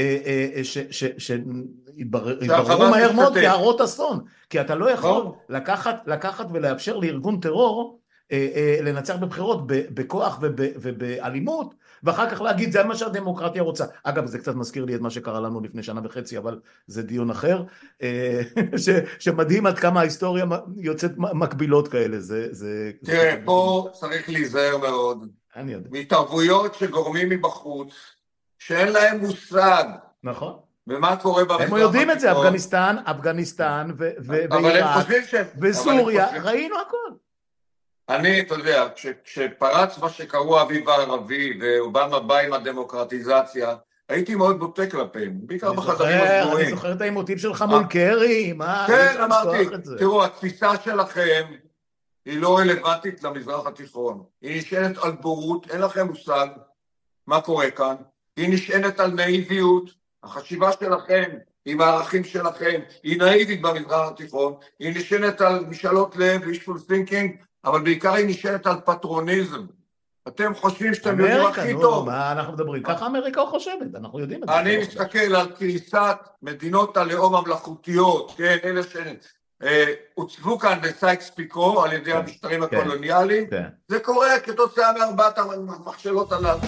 שהתבררו מהר מאוד כהרות אסון, כי אתה לא יכול לקחת ולאפשר לארגון טרור, לנצח בבחירות בכוח ובאלימות, ואחר כך להגיד זה מה שהדמוקרטיה רוצה. אגב, זה קצת מזכיר לי את מה שקרה לנו לפני שנה וחצי, אבל זה דיון אחר, ש, שמדהים עד כמה ההיסטוריה יוצאת מקבילות כאלה. זה, זה, תראה, זה פה צריך להיזהר מאוד. אני יודע. מתערבויות שגורמים מבחוץ, שאין להם מושג. נכון. ומה קורה במזרח הם יודעים את זה, התיכון. אפגניסטן, אפגניסטן אבל הם ועיראק חושבים שהם... וסוריה, חושבים... ראינו הכל. אני, אתה יודע, כש, כשפרץ מה שקראו האביב הערבי, ואובמה בא עם הדמוקרטיזציה, הייתי מאוד בוטה כלפיהם, בעיקר בחדרים הסגורים. אני זוכר את העימותים שלך מול קרי, מה? כן, אמרתי, תראו, התפיסה שלכם היא לא רלוונטית למזרח התיכון. היא נשענת על בורות, אין לכם מושג מה קורה כאן. היא נשענת על נאיביות, החשיבה שלכם עם הערכים שלכם היא נאיבית במזרח התיכון, היא נשענת על משאלות לב, wishful thinking, אבל בעיקר היא נשענת על פטרוניזם. אתם חושבים שאתם יודעים הכי טוב. נו, מה אנחנו מדברים? ככה אמריקה חושבת, אנחנו יודעים את זה. אני מסתכל על קריסת מדינות הלאום המלאכותיות, כן, אלה שהוצבו כאן בסייקס פיקו על ידי המשטרים הקולוניאליים, זה קורה כתוצאה מארבעת המכשלות הללו.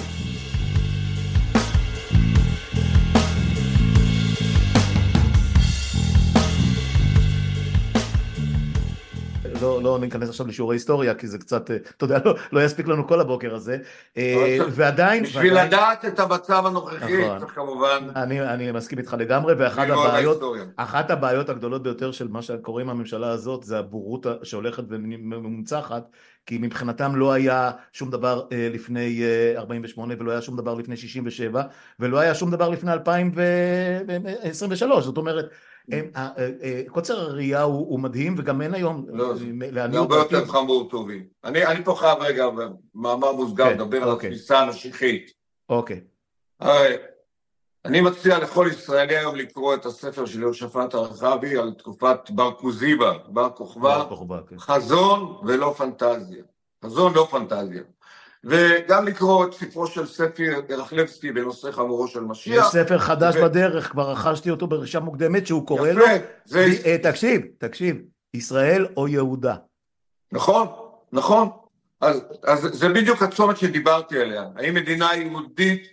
לא, לא ניכנס עכשיו לשיעורי היסטוריה, כי זה קצת, אתה יודע, לא, לא יספיק לנו כל הבוקר הזה, ועדיין... בשביל לדעת את המצב הנוכחי, צריך כמובן... אני, אני מסכים איתך לגמרי, ואחת הבעיות, אחת הבעיות הגדולות ביותר של מה שקוראים הממשלה הזאת, זה הבורות שהולכת ומומצחת, כי מבחינתם לא היה שום דבר לפני ארבעים ושמונה, ולא היה שום דבר לפני שישים ושבע, ולא היה שום דבר לפני אלפיים עשרים ושלוש, זאת אומרת, קוצר הראייה הוא מדהים, וגם אין היום... זה הרבה יותר חמור טובי. אני פה חייב רגע, במאמר מוסגר, לדבר על התפיסה המשיחית. אוקיי. אני מציע לכל ישראלי היום לקרוא את הספר של יהושפט הרחבי על תקופת בר כוזיבא, בר כוכבא, חזון ולא פנטזיה. חזון לא פנטזיה. וגם לקרוא את ספרו של ספיר ירחלבסקי בנושא חמורו של משיח. יש ספר חדש בדרך, כבר רכשתי אותו ברכישה מוקדמת, שהוא קורא לו, תקשיב, תקשיב, ישראל או יהודה. נכון, נכון. אז זה בדיוק הצומת שדיברתי עליה. האם מדינה יהודית,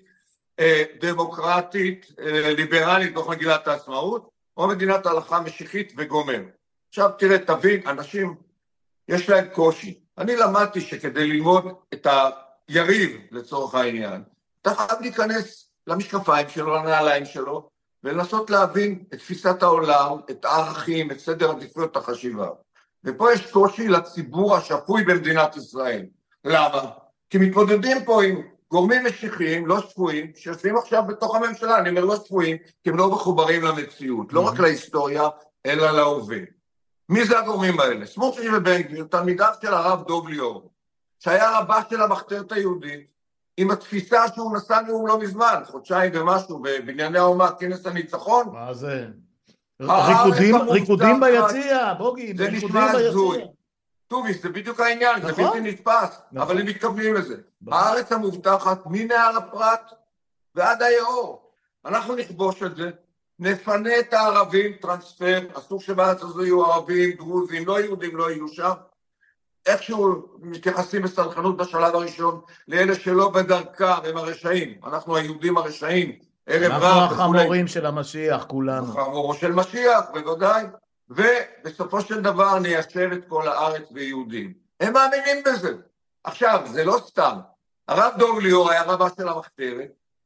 דמוקרטית, ליברלית, תוך מגילת העצמאות, או מדינת הלכה משיחית וגומר. עכשיו תראה, תבין, אנשים, יש להם קושי. אני למדתי שכדי ללמוד את היריב לצורך העניין, אתה חייב להיכנס למשקפיים שלו, לנעליים שלו, ולנסות להבין את תפיסת העולם, את הערכים, את סדר עדיפויות החשיבה. ופה יש קושי לציבור השפוי במדינת ישראל. למה? כי מתמודדים פה עם גורמים משיחיים, לא שפויים, שיושבים עכשיו בתוך הממשלה, אני אומר לא שפויים, כי הם לא מחוברים למציאות, לא רק להיסטוריה, אלא להווה. מי זה הגורמים האלה? סמוטריץ' ובן גביר, תלמידיו של הרב דוב ליאור, שהיה רבה של המחתרת היהודית, עם התפיסה שהוא נשא נאום לא מזמן, חודשיים ומשהו, בבנייני האומה, כנס הניצחון. מה זה? ריקודים, ריקודים ביציע, בוגי, זה נשמע הזוי. טובי, זה בדיוק העניין, זה בלתי נתפס, אבל הם מתכוונים לזה. הארץ המובטחת, מנהר הפרת ועד היאור. אנחנו נכבוש את זה, נפנה את הערבים, טרנספר, אסור שבארץ הזו יהיו ערבים, דרוזים, לא יהודים, לא יהיו שם. איכשהו מתייחסים בסלחנות בשלב הראשון, לאלה שלא בדרכה, הם הרשעים. אנחנו היהודים הרשעים, ערב רב. אנחנו החמורים של המשיח, כולנו. החמורו של משיח, בוודאי. ובסופו של דבר ניישב את כל הארץ ביהודים. הם מאמינים בזה. עכשיו, זה לא סתם. הרב דוב ליאור היה רבה של המחתרת,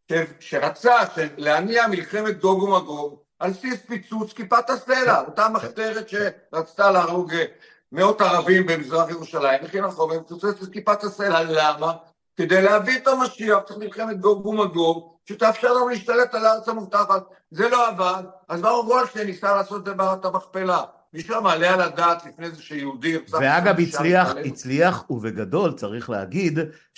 שרצה להניע מלחמת גוג ומגוג, על בסיס פיצוץ כיפת הסלע, אותה מחתרת שרצתה להרוג מאות ערבים במזרח ירושלים, וכן החומר, פיצוץ את כיפת הסלע, למה? כדי להביא את המשיח, צריך מלחמת גוג ומגוג, שתאפשר לנו להשתלט על הארץ המובטחת. זה לא עבד, אז ברור גולדשטיין ניסה לעשות את זה במערת המכפלה. מישהו מעלה על הדעת לפני זה שיהודי... ואגב, הצליח, הצליח ובגדול צריך להגיד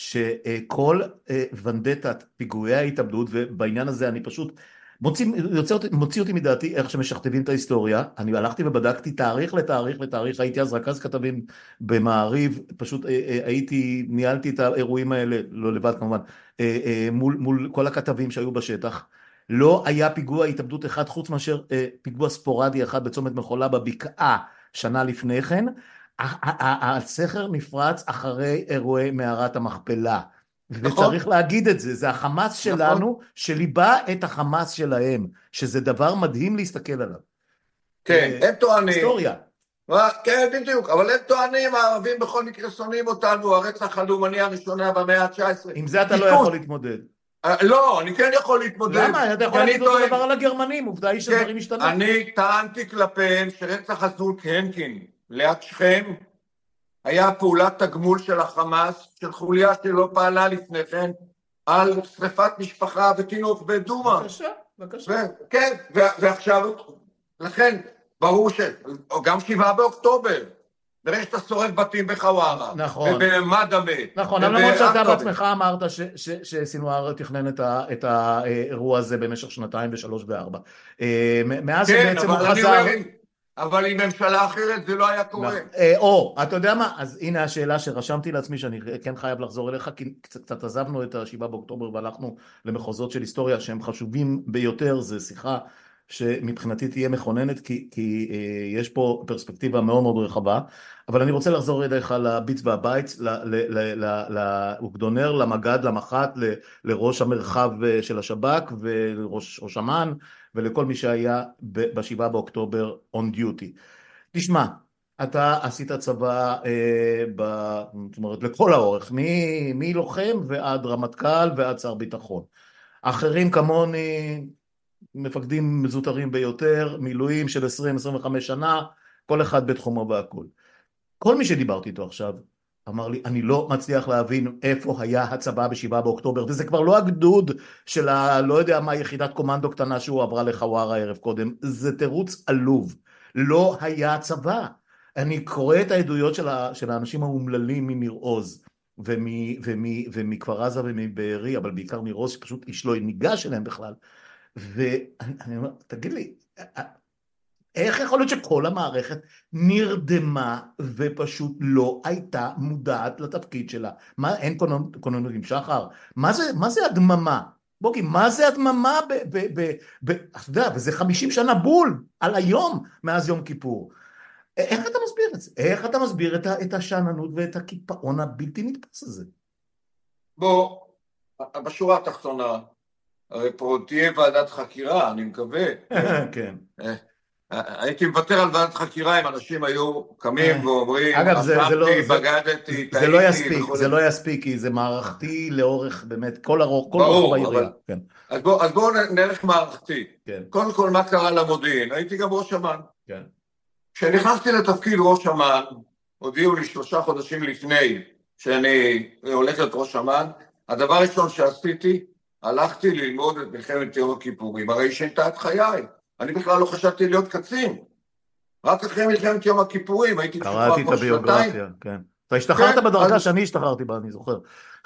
שכל ונדטת פיגועי ההתאבדות, ובעניין הזה אני פשוט מוציא, מוציא אותי מדעתי איך שמשכתבים את ההיסטוריה. אני הלכתי ובדקתי תאריך לתאריך לתאריך, הייתי אז רכז כתבים במעריב, פשוט הייתי, ניהלתי את האירועים האלה, לא לבד כמובן, מול, מול כל הכתבים שהיו בשטח. לא היה פיגוע התאבדות אחד חוץ מאשר פיגוע ספורדי אחד בצומת מחולה בבקעה שנה לפני כן. הסכר נפרץ אחרי אירועי מערת המכפלה. וצריך להגיד את זה, זה החמאס שלנו, שליבה את החמאס שלהם, שזה דבר מדהים להסתכל עליו. כן, הם טוענים. היסטוריה. כן, בדיוק, אבל הם טוענים, הערבים בכל מקרה שונאים אותנו, הרצח הלאומני הראשונה במאה ה-תשע עשרה. עם זה אתה לא יכול להתמודד. לא, אני כן יכול להתמודד. למה? אתה יכול להגיד אותו דבר על הגרמנים, עובדה היא שדברים השתנו. אני טענתי כלפיהם שרצח הזולק הנקין ליד שכם, היה פעולת תגמול של החמאס, של חוליה שלא פעלה לפני כן, על שריפת משפחה ותינוק בדומה. בבקשה, בבקשה. כן, ועכשיו, לכן, ברור ש... גם שבעה באוקטובר, נראה שאתה שורף בתים בחווארה. נכון. ובמדמה. נכון, אבל למרות שאתה בעצמך אמרת שסינואר תכנן את האירוע הזה במשך שנתיים ושלוש וארבע. מאז שבעצם הוא חזר... אבל עם ממשלה אחרת זה לא היה קורה. או, אתה יודע מה? אז הנה השאלה שרשמתי לעצמי שאני כן חייב לחזור אליך, כי קצת עזבנו את השבעה באוקטובר והלכנו למחוזות של היסטוריה שהם חשובים ביותר, זה שיחה שמבחינתי תהיה מכוננת, כי, כי אה, יש פה פרספקטיבה מאוד מאוד רחבה, אבל אני רוצה לחזור אליך לביץ והבית, לאוגדונר, למגד, למח"ט, ל, לראש המרחב של השב"כ ולראש ראש אמ"ן, ולכל מי שהיה בשבעה באוקטובר on duty. תשמע, אתה עשית צבא, אה, ב, זאת אומרת, לכל האורך, מלוחם ועד רמטכ"ל ועד שר ביטחון. אחרים כמוני, מפקדים מזוטרים ביותר, מילואים של עשרים עשרים וחמש שנה, כל אחד בתחומו והכל. כל מי שדיברתי איתו עכשיו, אמר לי, אני לא מצליח להבין איפה היה הצבא בשבעה באוקטובר, וזה כבר לא הגדוד של ה... לא יודע מה, יחידת קומנדו קטנה שהוא עברה לחווארה ערב קודם, זה תירוץ עלוב, לא היה צבא. אני קורא את העדויות של, ה... של האנשים האומללים מניר עוז, ומ... ומ... ומכפר עזה ומבארי, אבל בעיקר ניר עוז, שפשוט איש לא ניגש אליהם בכלל, ואני אומר, תגיד לי, איך יכול להיות שכל המערכת נרדמה ופשוט לא הייתה מודעת לתפקיד שלה? מה, אין כוננות עם שחר? מה זה, מה זה הדממה? בוגי, מה זה הדממה ב, ב, ב, ב, אתה יודע, וזה חמישים שנה בול על היום מאז יום כיפור. איך אתה מסביר את זה? איך אתה מסביר את, את השעננות ואת הקיפאון הבלתי נתפס הזה? בוא, בשורה התחתונה, הרי פה תהיה ועדת חקירה, אני מקווה. כן. הייתי מוותר על ועדת חקירה אם אנשים היו קמים ואומרים, אגב, זה לא, בגדתי, זה לא יספיק, זה לא יספיק, כי זה מערכתי לאורך באמת כל הרוח, כל רוחב העירייה. אז בואו נלך מערכתי. קודם כל, מה קרה למודיעין? הייתי גם ראש אמ"ן. כשנכנסתי לתפקיד ראש אמ"ן, הודיעו לי שלושה חודשים לפני שאני הולך להיות ראש אמ"ן, הדבר הראשון שעשיתי, הלכתי ללמוד את מלחמת יום הכיפורים, הרי שהייתה את חיי. אני בכלל לא חשבתי להיות קצין. רק אחרי מלחמת יום הכיפורים, הייתי קראתי את הביוגרפיה, כן. אתה השתחררת בדרכה שאני השתחררתי בה, אני זוכר.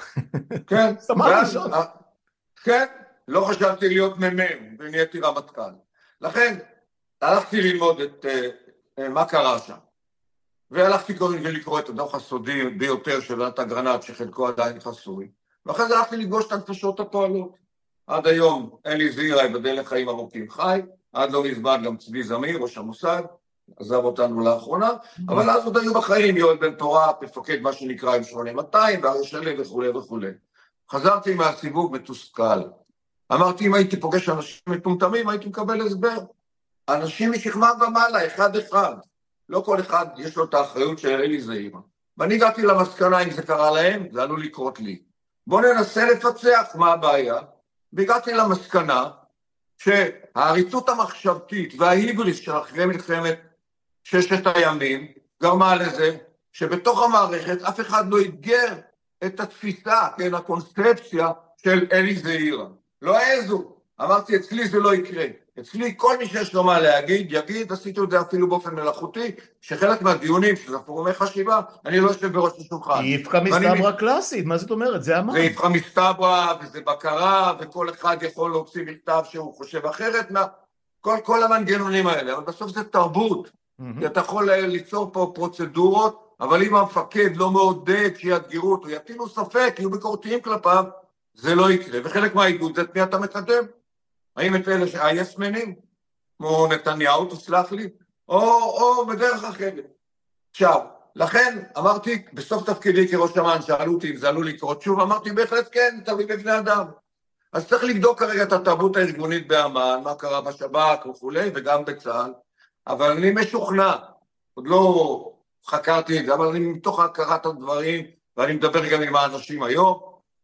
כן. סמל ראשון. כן, לא חשבתי להיות ממם, ונהייתי רמטכ"ל. לכן, הלכתי ללמוד את מה קרה שם. והלכתי קודם ולקרוא את הדוח הסודי ביותר של ועדת אגרנט, שחלקו עדיין חסוי. ואחרי זה הלכתי לפגוש את הנפשות הפועלות. עד היום אלי זעירא ייבדל לחיים ארוכים חי, עד לא מזמן גם צבי זמיר, ראש המוסד, עזב אותנו לאחרונה, אבל אז עוד היו בחיים יואל בן פורת, מפקד מה שנקרא עם שמונה מאתיים, והרי שלי וכו' וכו'. חזרתי מהסיבוב מתוסכל. אמרתי, אם הייתי פוגש אנשים מטומטמים, הייתי מקבל הסבר. אנשים משכמה ומעלה, אחד אחד. לא כל אחד יש לו את האחריות של אלי זעירא. ואני הגעתי למסקנה, אם זה קרה להם, זה עלול לקרות לי. בואו ננסה לפצח מה הבעיה. והגעתי למסקנה שהעריצות המחשבתית וההיבריס של אחרי מלחמת ששת הימים גרמה לזה שבתוך המערכת אף אחד לא יתגר את התפיסה, כן, הקונספציה של אלי זעירא. לא העזו. אמרתי, אצלי זה לא יקרה. אצלי כל מי שיש לו מה להגיד, יגיד, עשיתי את זה אפילו באופן מלאכותי, שחלק מהדיונים, שזה פורומי חשיבה, אני לא יושב בראש השולחן. איפכא מסתברא קלאסית, מה זאת אומרת? זה אמר. זה איפכא מסתברא, וזה בקרה, וכל אחד יכול להוציא מכתב שהוא חושב אחרת, כל, כל המנגנונים האלה, אבל בסוף זה תרבות. כי אתה יכול ליצור פה פרוצדורות, אבל אם המפקד לא מעודד שיאתגרו אותו, יטילו ספק, יהיו ביקורתיים כלפיו, זה לא יקרה. וחלק מהאיגוד זה את מי אתה מקדם. האם את אלה שהיסמנים, כמו נתניהו, תסלח לי, או, או בדרך אחרת. עכשיו, לכן אמרתי, בסוף תפקידי כראש אמ"ן, שאלו אותי אם זה עלול לקרות שוב, אמרתי בהחלט כן, תלוי בבני אדם. אז צריך לבדוק כרגע את התרבות הארגונית באמ"ן, מה קרה בשב"כ וכולי, וגם בצה"ל, אבל אני משוכנע, עוד לא חקרתי את זה, אבל אני מתוך הכרת הדברים, ואני מדבר גם עם האנשים היום,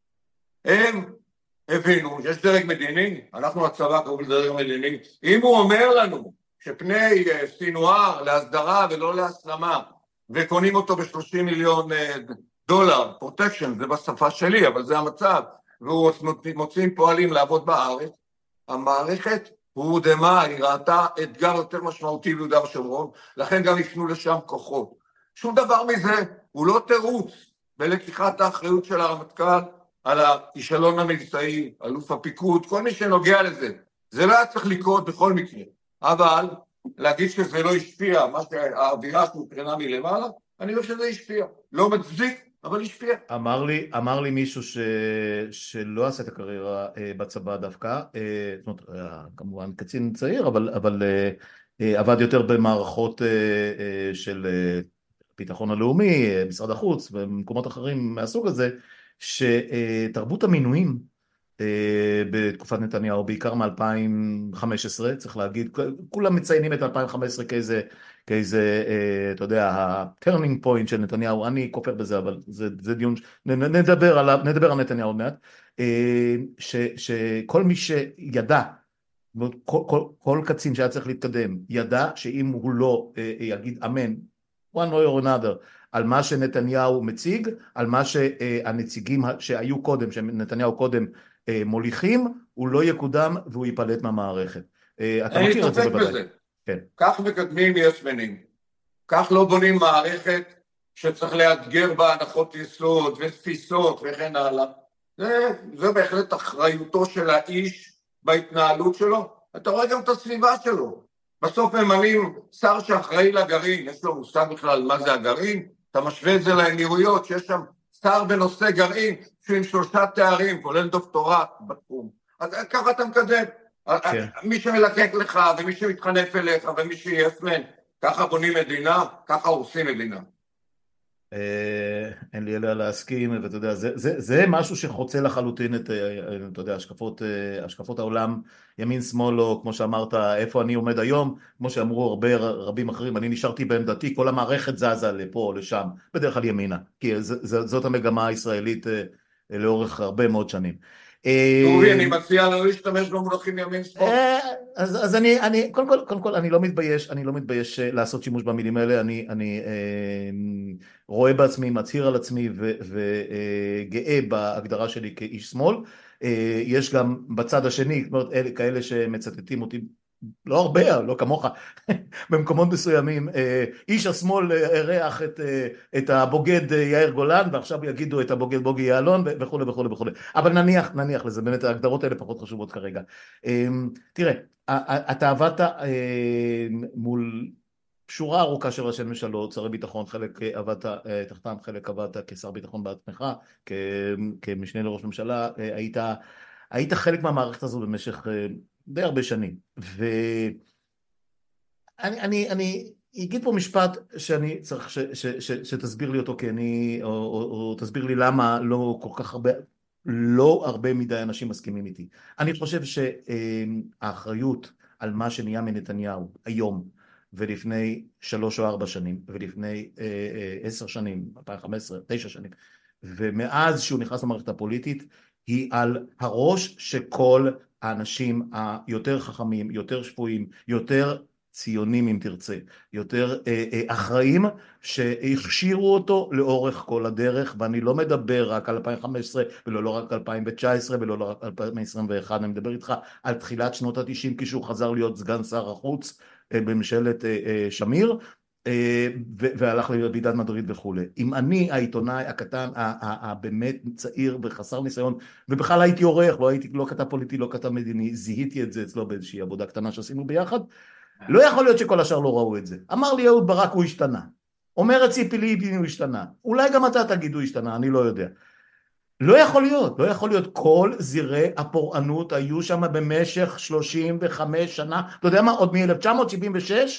הם הבינו, יש דרג מדיני, אנחנו הצבא קוראים לדרג מדיני, אם הוא אומר לנו שפני סינואר להסדרה ולא להסלמה, וקונים אותו ב-שלושים מיליון דולר, פרוטקשן, זה בשפה שלי, אבל זה המצב, והוא מוצאים פועלים לעבוד בארץ, המערכת הורדמה, היא ראתה אתגר יותר משמעותי ביהודה ושומרון, לכן גם יפנו לשם כוחות. שום דבר מזה הוא לא תירוץ בלקיחת האחריות של הרמטכ"ל על הכישלון המבצעי, אלוף הפיקוד, כל מי שנוגע לזה. זה לא היה צריך לקרות בכל מקרה, אבל להגיד שזה לא השפיע, מה שהאווירה שהוקרנה מלמעלה, אני חושב שזה השפיע. לא מצדיק, אבל השפיע. אמר לי, אמר לי מישהו ש... שלא עשה את הקריירה בצבא דווקא, זאת אומרת, כמובן קצין צעיר, אבל, אבל עבד יותר במערכות של ביטחון הלאומי, משרד החוץ ומקומות אחרים מהסוג הזה, שתרבות המינויים בתקופת נתניהו, בעיקר מ-אלפיים וחמש עשרה, צריך להגיד, כולם מציינים את אלפיים וחמש עשרה כאיזה, כאיזה, אתה יודע, ה-turning point של נתניהו, אני כופר בזה, אבל זה, זה דיון, נדבר עליו, נדבר על נתניהו עוד מעט, ש, שכל מי שידע, כל, כל, כל קצין שהיה צריך להתקדם, ידע שאם הוא לא יגיד אמן, one way or another, על מה שנתניהו מציג, על מה שהנציגים שהיו קודם, שנתניהו קודם מוליכים, הוא לא יקודם והוא ייפלט מהמערכת. אתה מכיר את זה בוודאי. כן. כך מקדמים יסמנים, כך לא בונים מערכת שצריך לאתגר בה הנחות יסוד ותפיסות וכן הלאה. זה, זה בהחלט אחריותו של האיש בהתנהלות שלו. אתה רואה גם את הסביבה שלו. בסוף ממנים שר שאחראי לגרעין, יש לו מושג בכלל מה זה הגרעין, אתה משווה את זה לאמירויות, שיש שם שר בנושא גרעין, שהוא עם שלושה תארים, כולל דוקטורט בתחום. אז ככה אתה מקדם. כן. מי שמלקק לך, ומי שמתחנף אליך, ומי שיסמן, ככה בונים מדינה, ככה הורסים מדינה. אין לי אלא להסכים, ואתה יודע, זה, זה, זה משהו שחוצה לחלוטין את, אתה יודע, השקפות, השקפות העולם, ימין שמאל, או כמו שאמרת, איפה אני עומד היום, כמו שאמרו הרבה רבים אחרים, אני נשארתי בעמדתי, כל המערכת זזה לפה או לשם, בדרך כלל ימינה, כי ז, זאת המגמה הישראלית לאורך הרבה מאוד שנים. טובי, אני מציע לא להשתמש במונחים ימין שמאל. אז, אז אני, אני, קודם כל, קודם כל, אני לא מתבייש, אני לא מתבייש לעשות שימוש במילים האלה, אני, אני אה, רואה בעצמי, מצהיר על עצמי ו, וגאה בהגדרה שלי כאיש שמאל. אה, יש גם בצד השני, זאת אומרת, אלה, כאלה שמצטטים אותי, לא הרבה, לא כמוך, במקומות מסוימים, איש השמאל הרח את, את הבוגד יאיר גולן, ועכשיו יגידו את הבוגד בוגי יעלון, וכו' וכו' וכו'. אבל נניח, נניח לזה, באמת ההגדרות האלה פחות חשובות כרגע. תראה, אתה עבדת מול שורה ארוכה של ראשי ממשלות, שרי ביטחון, חלק עבדת תחתם, חלק עבדת כשר ביטחון בעצמך, כמשנה לראש ממשלה, היית, היית חלק מהמערכת הזו במשך די הרבה שנים, ואני אני, אני אגיד פה משפט שאני צריך ש, ש, ש, שתסביר לי אותו, כי אני, או, או, או תסביר לי למה לא כל כך הרבה, לא הרבה מדי אנשים מסכימים איתי. אני חושב שהאחריות על מה שנהיה מנתניהו היום, ולפני שלוש או ארבע שנים, ולפני אה, אה, עשר שנים, אלפיים וחמש עשרה, תשע שנים, ומאז שהוא נכנס למערכת הפוליטית, היא על הראש שכל האנשים היותר חכמים, יותר שפויים, יותר ציונים אם תרצה, יותר אה, אה, אחראים שהכשירו אותו לאורך כל הדרך, ואני לא מדבר רק על אלפיים וחמש עשרה ולא לא רק אלפיים תשע עשרה ולא לא רק אלפיים עשרים ואחת, אני מדבר איתך על תחילת שנות ה-תשעים כשהוא חזר להיות סגן שר החוץ אה, בממשלת אה, אה, שמיר, והלך לוועידת מדריד וכו'. אם אני העיתונאי הקטן, הבאמת צעיר וחסר ניסיון, ובכלל הייתי עורך, לא הייתי, לא כתב פוליטי, לא כתב מדיני, זיהיתי את זה אצלו באיזושהי עבודה קטנה שעשינו ביחד, לא יכול להיות שכל השאר לא ראו את זה. אמר לי אהוד ברק הוא השתנה, אומרת ציפי לבני הוא השתנה, אולי גם אתה תגיד הוא השתנה, אני לא יודע. לא יכול להיות, לא יכול להיות, כל זירי הפורענות היו שם במשך שלושים וחמש שנה, אתה יודע מה, עוד מ-אלף תשע מאות שבעים ושש,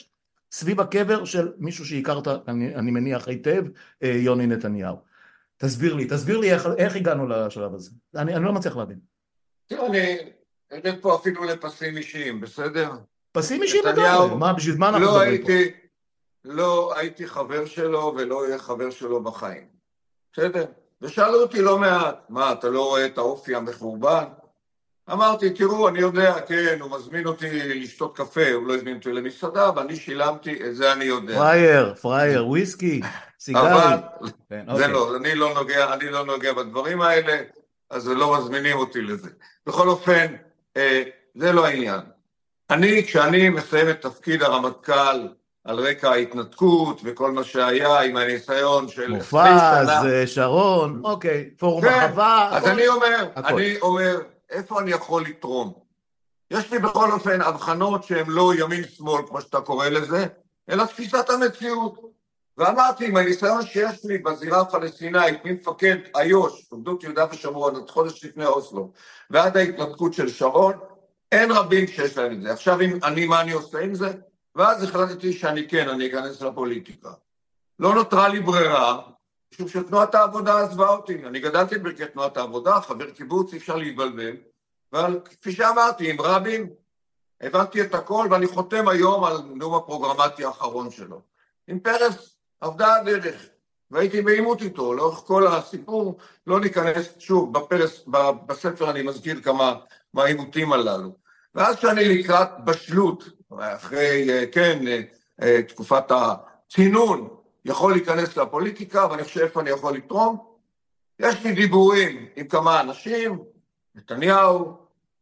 סביב הקבר של מישהו שהכרת, אני, אני מניח היטב, יוני נתניהו. תסביר לי, תסביר לי איך, איך הגענו לשלב הזה. אני, אני לא מצליח להבין. תראה, אני ארד פה אפילו לפסים אישיים, בסדר? פסים אישיים לגמרי, מה, בשביל מה אנחנו לא מדברים הייתי, פה? לא הייתי חבר שלו ולא אהיה חבר שלו בחיים. בסדר? ושאלו אותי לא מעט, מה, אתה לא רואה את האופי המחורבן? אמרתי, תראו, אני יודע, כן, הוא מזמין אותי לשתות קפה, הוא לא הזמין אותי למסעדה, ואני שילמתי, את זה אני יודע. פרייר, פרייר, וויסקי, סיגרי. אבל כן, זה אוקיי. לא, אני לא נוגע, אני לא נוגע בדברים האלה, אז לא מזמינים אותי לזה. בכל אופן, אה, זה לא העניין. אני, כשאני מסיים את תפקיד הרמטכ"ל, על רקע ההתנתקות וכל מה שהיה עם הניסיון של עשרים שנה. מופז, שרון, אוקיי, פורום כן, החווה, אז הכל. אני אומר, הכל. אני אומר, איפה אני יכול לתרום? יש לי בכל אופן הבחנות שהן לא ימין-שמאל, כמו שאתה קורא לזה, אלא תפיסת המציאות. ואמרתי, עם הניסיון שיש לי בזירה הפלסטינאית, ממפקד איו"ש, עובדות יהודה ושומרון, עד חודש לפני אוסלו, ועד ההתנתקות של שרון, אין רבים שיש להם את זה. עכשיו, אני, מה אני עושה עם זה? ואז החלטתי שאני כן, אני אכנס לפוליטיקה. לא נותרה לי ברירה, משום שתנועת העבודה עזבה אותי. אני גדלתי ברכי תנועת העבודה, חבר קיבוץ, אי אפשר להתבלבל. אבל כפי שאמרתי, עם רבין, הבנתי את הכל, ואני חותם היום על נאום הפרוגרמטי האחרון שלו. עם פרס עבדה הדרך, והייתי בעימות איתו, לאורך כל הסיפור, לא ניכנס שוב, בפרס, בספר אני מזכיר כמה מהעימותים הללו. ואז שאני לקראת בשלות, אחרי, כן, תקופת הצינון, יכול להיכנס לפוליטיקה, ואני חושב איפה אני יכול לתרום, יש לי דיבורים עם כמה אנשים, נתניהו,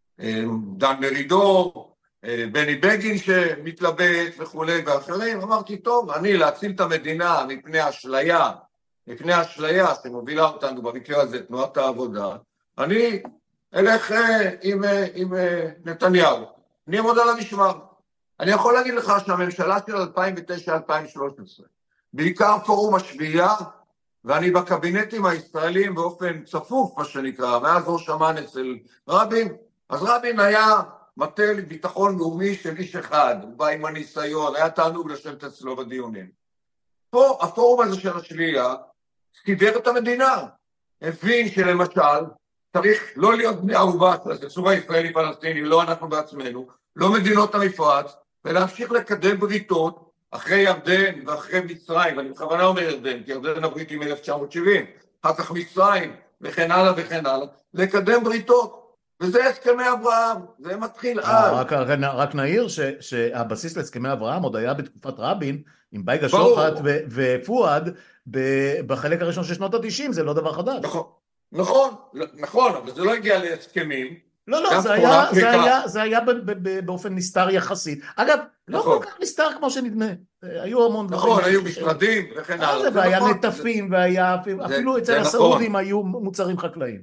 דן מרידור, בני בגין שמתלבט וכו' ואחרים, אמרתי, טוב, אני להציל את המדינה מפני אשליה, מפני אשליה שמובילה אותנו במקרה הזה, תנועת העבודה, אני אלך עם, עם נתניהו, אני אעמוד על המשמר. אני יכול להגיד לך שהממשלה של אלפיים ותשע אלפיים ושלוש עשרה, בעיקר פורום השביעייה, ואני בקבינטים הישראלים באופן צפוף, מה שנקרא, מאז ראש אמ"ן אצל רבין, אז רבין היה מטה לביטחון לאומי של איש אחד, הוא בא עם הניסיון, היה תענוג לשבת אצלו בדיונים. פה, הפורום הזה של השביעייה, סידר את המדינה, הבין שלמשל, צריך לא להיות בני ערובה של הסכסוך הישראלי-פלסטיני, לא אנחנו בעצמנו, לא מדינות המפרץ, ולהמשיך לקדם בריתות, אחרי ירדן ואחרי מצרים, ואני בכוונה אומר ירדן, כי ירדן הבריטים אלף תשע מאות שבעים, אחר כך מצרים וכן הלאה וכן הלאה, לקדם בריתות. וזה הסכמי אברהם, זה מתחיל אז. רק, רק נעיר ש, שהבסיס להסכמי אברהם עוד היה בתקופת רבין, עם בייגה שוחט ופואד, בחלק הראשון של שנות ה-תשעים, זה לא דבר חדש. נכון, נכון, נכון, אבל זה לא הגיע להסכמים. לא, לא, זה היה, זה היה, זה היה באופן נסתר יחסית. אגב, לא כל כך נסתר כמו שנדמה. היו המון דברים. נכון, היו משרדים וכן הלאה. והיה נטפים, והיה, אפילו אצל הסעודים היו מוצרים חקלאיים.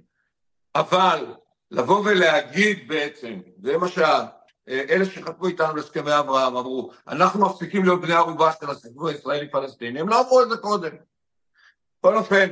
אבל לבוא ולהגיד בעצם, זה מה שאלה שחתמו איתנו להסכמי אברהם אמרו, אנחנו מפסיקים להיות בני ערובה של הסכסוך הישראלי-פלסטיני, הם לא אמרו את זה קודם. בכל אופן,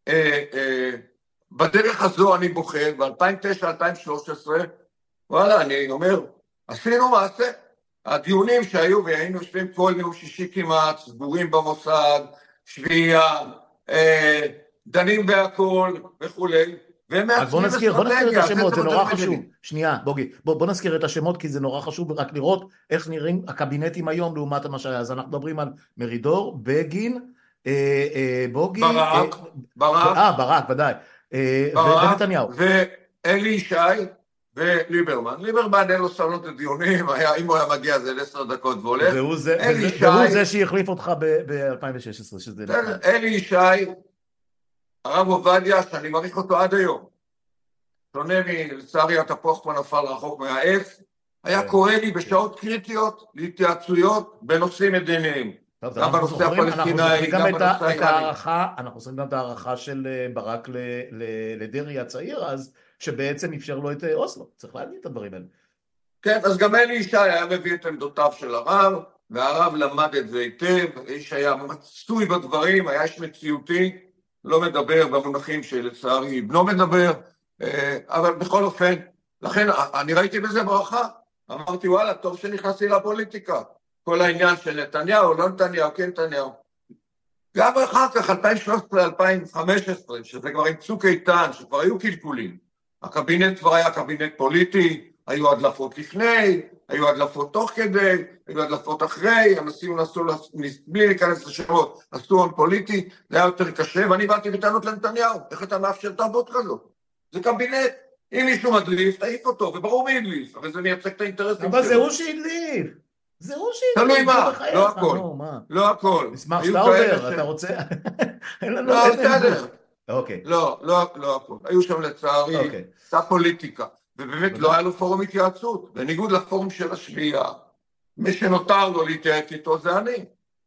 בדרך הזו אני בוחר, ב-אלפיים ותשע אלפיים ושלוש עשרה, וואלה, אני אומר, עשינו מעשה. הדיונים שהיו, והיינו יושבים כל יום שישי כמעט, סגורים במוסד, שביעייה, דנים בהכל וכו'. בוא נזכיר, בוא נזכיר את השמות, זה נורא חשוב. שנייה, בוגי, בוא נזכיר את השמות, כי זה נורא חשוב רק לראות איך נראים הקבינטים היום לעומת מה שהיה. אז אנחנו מדברים על מרידור, בגין, בוגי, ברק, ברק, אה, ברק, ודאי, ונתניהו. ואלי ישי וליברמן. ליברמן אין לו סבלנות לדיונים, אם הוא היה מגיע זה עשר דקות והולך. והוא זה שהחליף אותך ב-אלפיים ושש עשרה, שזה נכון. אלי ישי, הרב עובדיה, שאני מעריך אותו עד היום, שונה מלצערי התפוח פה נפל רחוק מהעץ, היה קורא לי בשעות קריטיות להתייעצויות בנושאים מדיניים. גם בנושא הפלסטיני, גם בנושא האיראני. אנחנו עושים גם את הערכה של ברק לדרעי הצעיר אז, שבעצם אפשר לו את אוסלו, צריך להגיד את הדברים האלה. כן, אז גם אלי ישי היה מביא את עמדותיו של הרב, והרב למד את זה היטב, איש היה מצוי בדברים, היה איש מציאותי, לא מדבר במונחים שלצערי בנו מדבר, אבל בכל אופן, לכן אני ראיתי בזה ברכה, אמרתי וואלה, טוב שנכנסתי לפוליטיקה, כל העניין של נתניהו, לא נתניהו, כן נתניהו. גם אחר כך, אלפיים ושלוש עשרה אלפיים וחמש עשרה, שזה כבר עם צוק איתן, שכבר היו קלקולים. הקבינט כבר היה קבינט פוליטי, היו הדלפות לפני, היו הדלפות תוך כדי, היו הדלפות אחרי, אנשים נסו, בלי להיכנס לשמות, עשו הון פוליטי, זה היה יותר קשה, ואני באתי בטענות לנתניהו, איך אתה מאפשר תרבות כזאת? זה קבינט, אם מישהו מדליף, תעיף אותו, וברור מי הדליף, אבל זה מייצג את האינטרסים שלו. אבל זה הוא שהדליף. זה הוא שהדליף. תלוי מה, לא הכל, לא הכל. נשמח שאתה עובר, אתה רוצה... לא, בסדר. אוקיי. לא, לא, לא הכל. היו שם לצערי, הייתה פוליטיקה, ובאמת לא היה לו פורום התייעצות, בניגוד לפורום של השביעייה. מי שנותר לו להתייעץ איתו זה אני.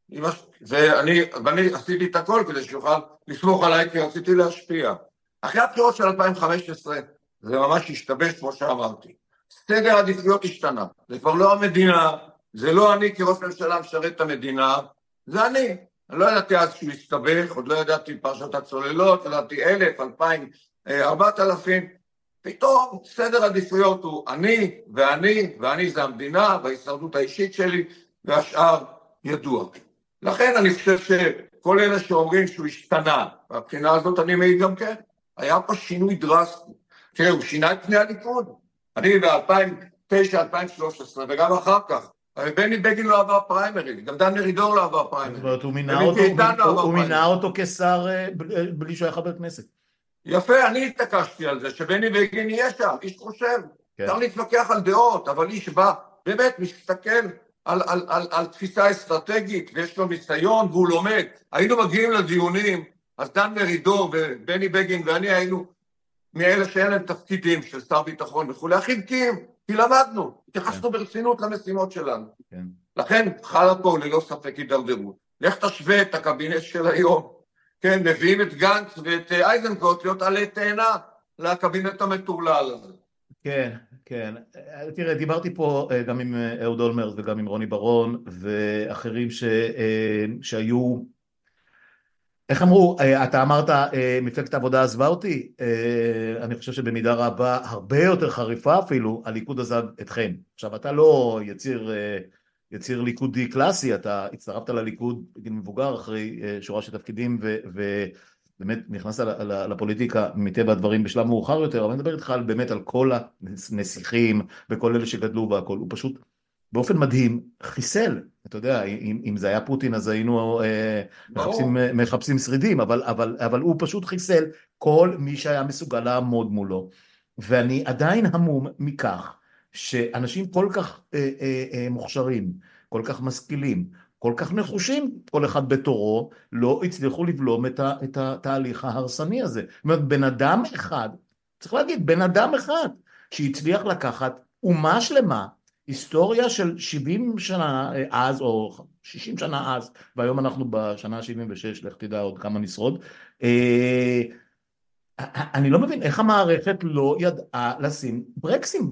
ואני, ואני עשיתי את הכל כדי שיוכל לסמוך עליי, כי רציתי להשפיע. אחרי הבחירות של אלפיים וחמש עשרה, זה ממש השתבש כמו שאמרתי. סדר העדיפויות השתנה. זה כבר לא המדינה, זה לא אני כראש ממשלה משרת את המדינה, זה אני. אני לא ידעתי אז שהוא הסתבך, עוד לא ידעתי פרשת הצוללות, ידעתי אלף, אלפיים, ארבעת אלפים. פתאום סדר עדיפויות הוא אני ואני, ואני זה המדינה, וההישרדות האישית שלי, והשאר ידוע. לכן אני חושב שכל אלה שאומרים שהוא השתנה, והבחינה הזאת אני מעיד גם כן, היה פה שינוי דרסטי. תראה, הוא שינה את פני הליכוד. אני ב-אלפיים ותשע אלפיים ושלוש עשרה, וגם אחר כך, בני בגין לא עבר פריימריז, גם דן מרידור לא עבר פריימריז. זאת אומרת, הוא מינה אותו כשר בלי שהוא היה חבר כנסת. יפה, אני התעקשתי על זה, שבני בגין יהיה שם, איש חושב. אפשר להתווכח על דעות, אבל איש בא, באמת, מסתכל על, על, על, על תפיסה אסטרטגית, ויש לו ניסיון, והוא לומד. היינו מגיעים לדיונים, אז דן מרידור ובני בגין ואני היינו מאלה שאין להם תפקידים של שר ביטחון וכולי, הכי בקיאים, כי למדנו, התייחסנו ברצינות למשימות שלנו. כן. לכן חלה פה ללא ספק הידרדרות. לך תשווה את הקבינט של היום, כן, מביאים את גנץ ואת אייזנקוט להיות עלי תאנה לקבינט המטורלל הזה. כן, כן. תראה, דיברתי פה גם עם אהוד אולמרט וגם עם רוני ברון ואחרים ש... שהיו... איך אמרו, אתה אמרת, מפלגת העבודה עזבה אותי, אני חושב שבמידה רבה, הרבה יותר חריפה אפילו, הליכוד עזב אתכם. עכשיו, אתה לא יציר, יציר ליכודי קלאסי, אתה הצטרפת לליכוד בגיל מבוגר אחרי שורה של תפקידים, ובאמת נכנסת לפוליטיקה מטבע הדברים בשלב מאוחר יותר, אבל אני מדבר איתך באמת על כל הנסיכים וכל אלה שגדלו והכל, הוא פשוט באופן מדהים חיסל. אתה יודע, אם, אם זה היה פוטין אז היינו אה, מחפשים, מחפשים שרידים, אבל, אבל, אבל הוא פשוט חיסל כל מי שהיה מסוגל לעמוד מולו. ואני עדיין המום מכך שאנשים כל כך אה, אה, אה, מוכשרים, כל כך משכילים, כל כך נחושים, כל אחד בתורו, לא הצליחו לבלום את, ה, את התהליך ההרסני הזה. זאת אומרת, בן אדם אחד, צריך להגיד, בן אדם אחד, שהצליח לקחת אומה שלמה, היסטוריה של שבעים שנה אז, או שישים שנה אז, והיום אנחנו בשנה ה-שבעים ושש, לך תדע עוד כמה נשרוד, אני לא מבין איך המערכת לא ידעה לשים ברקסים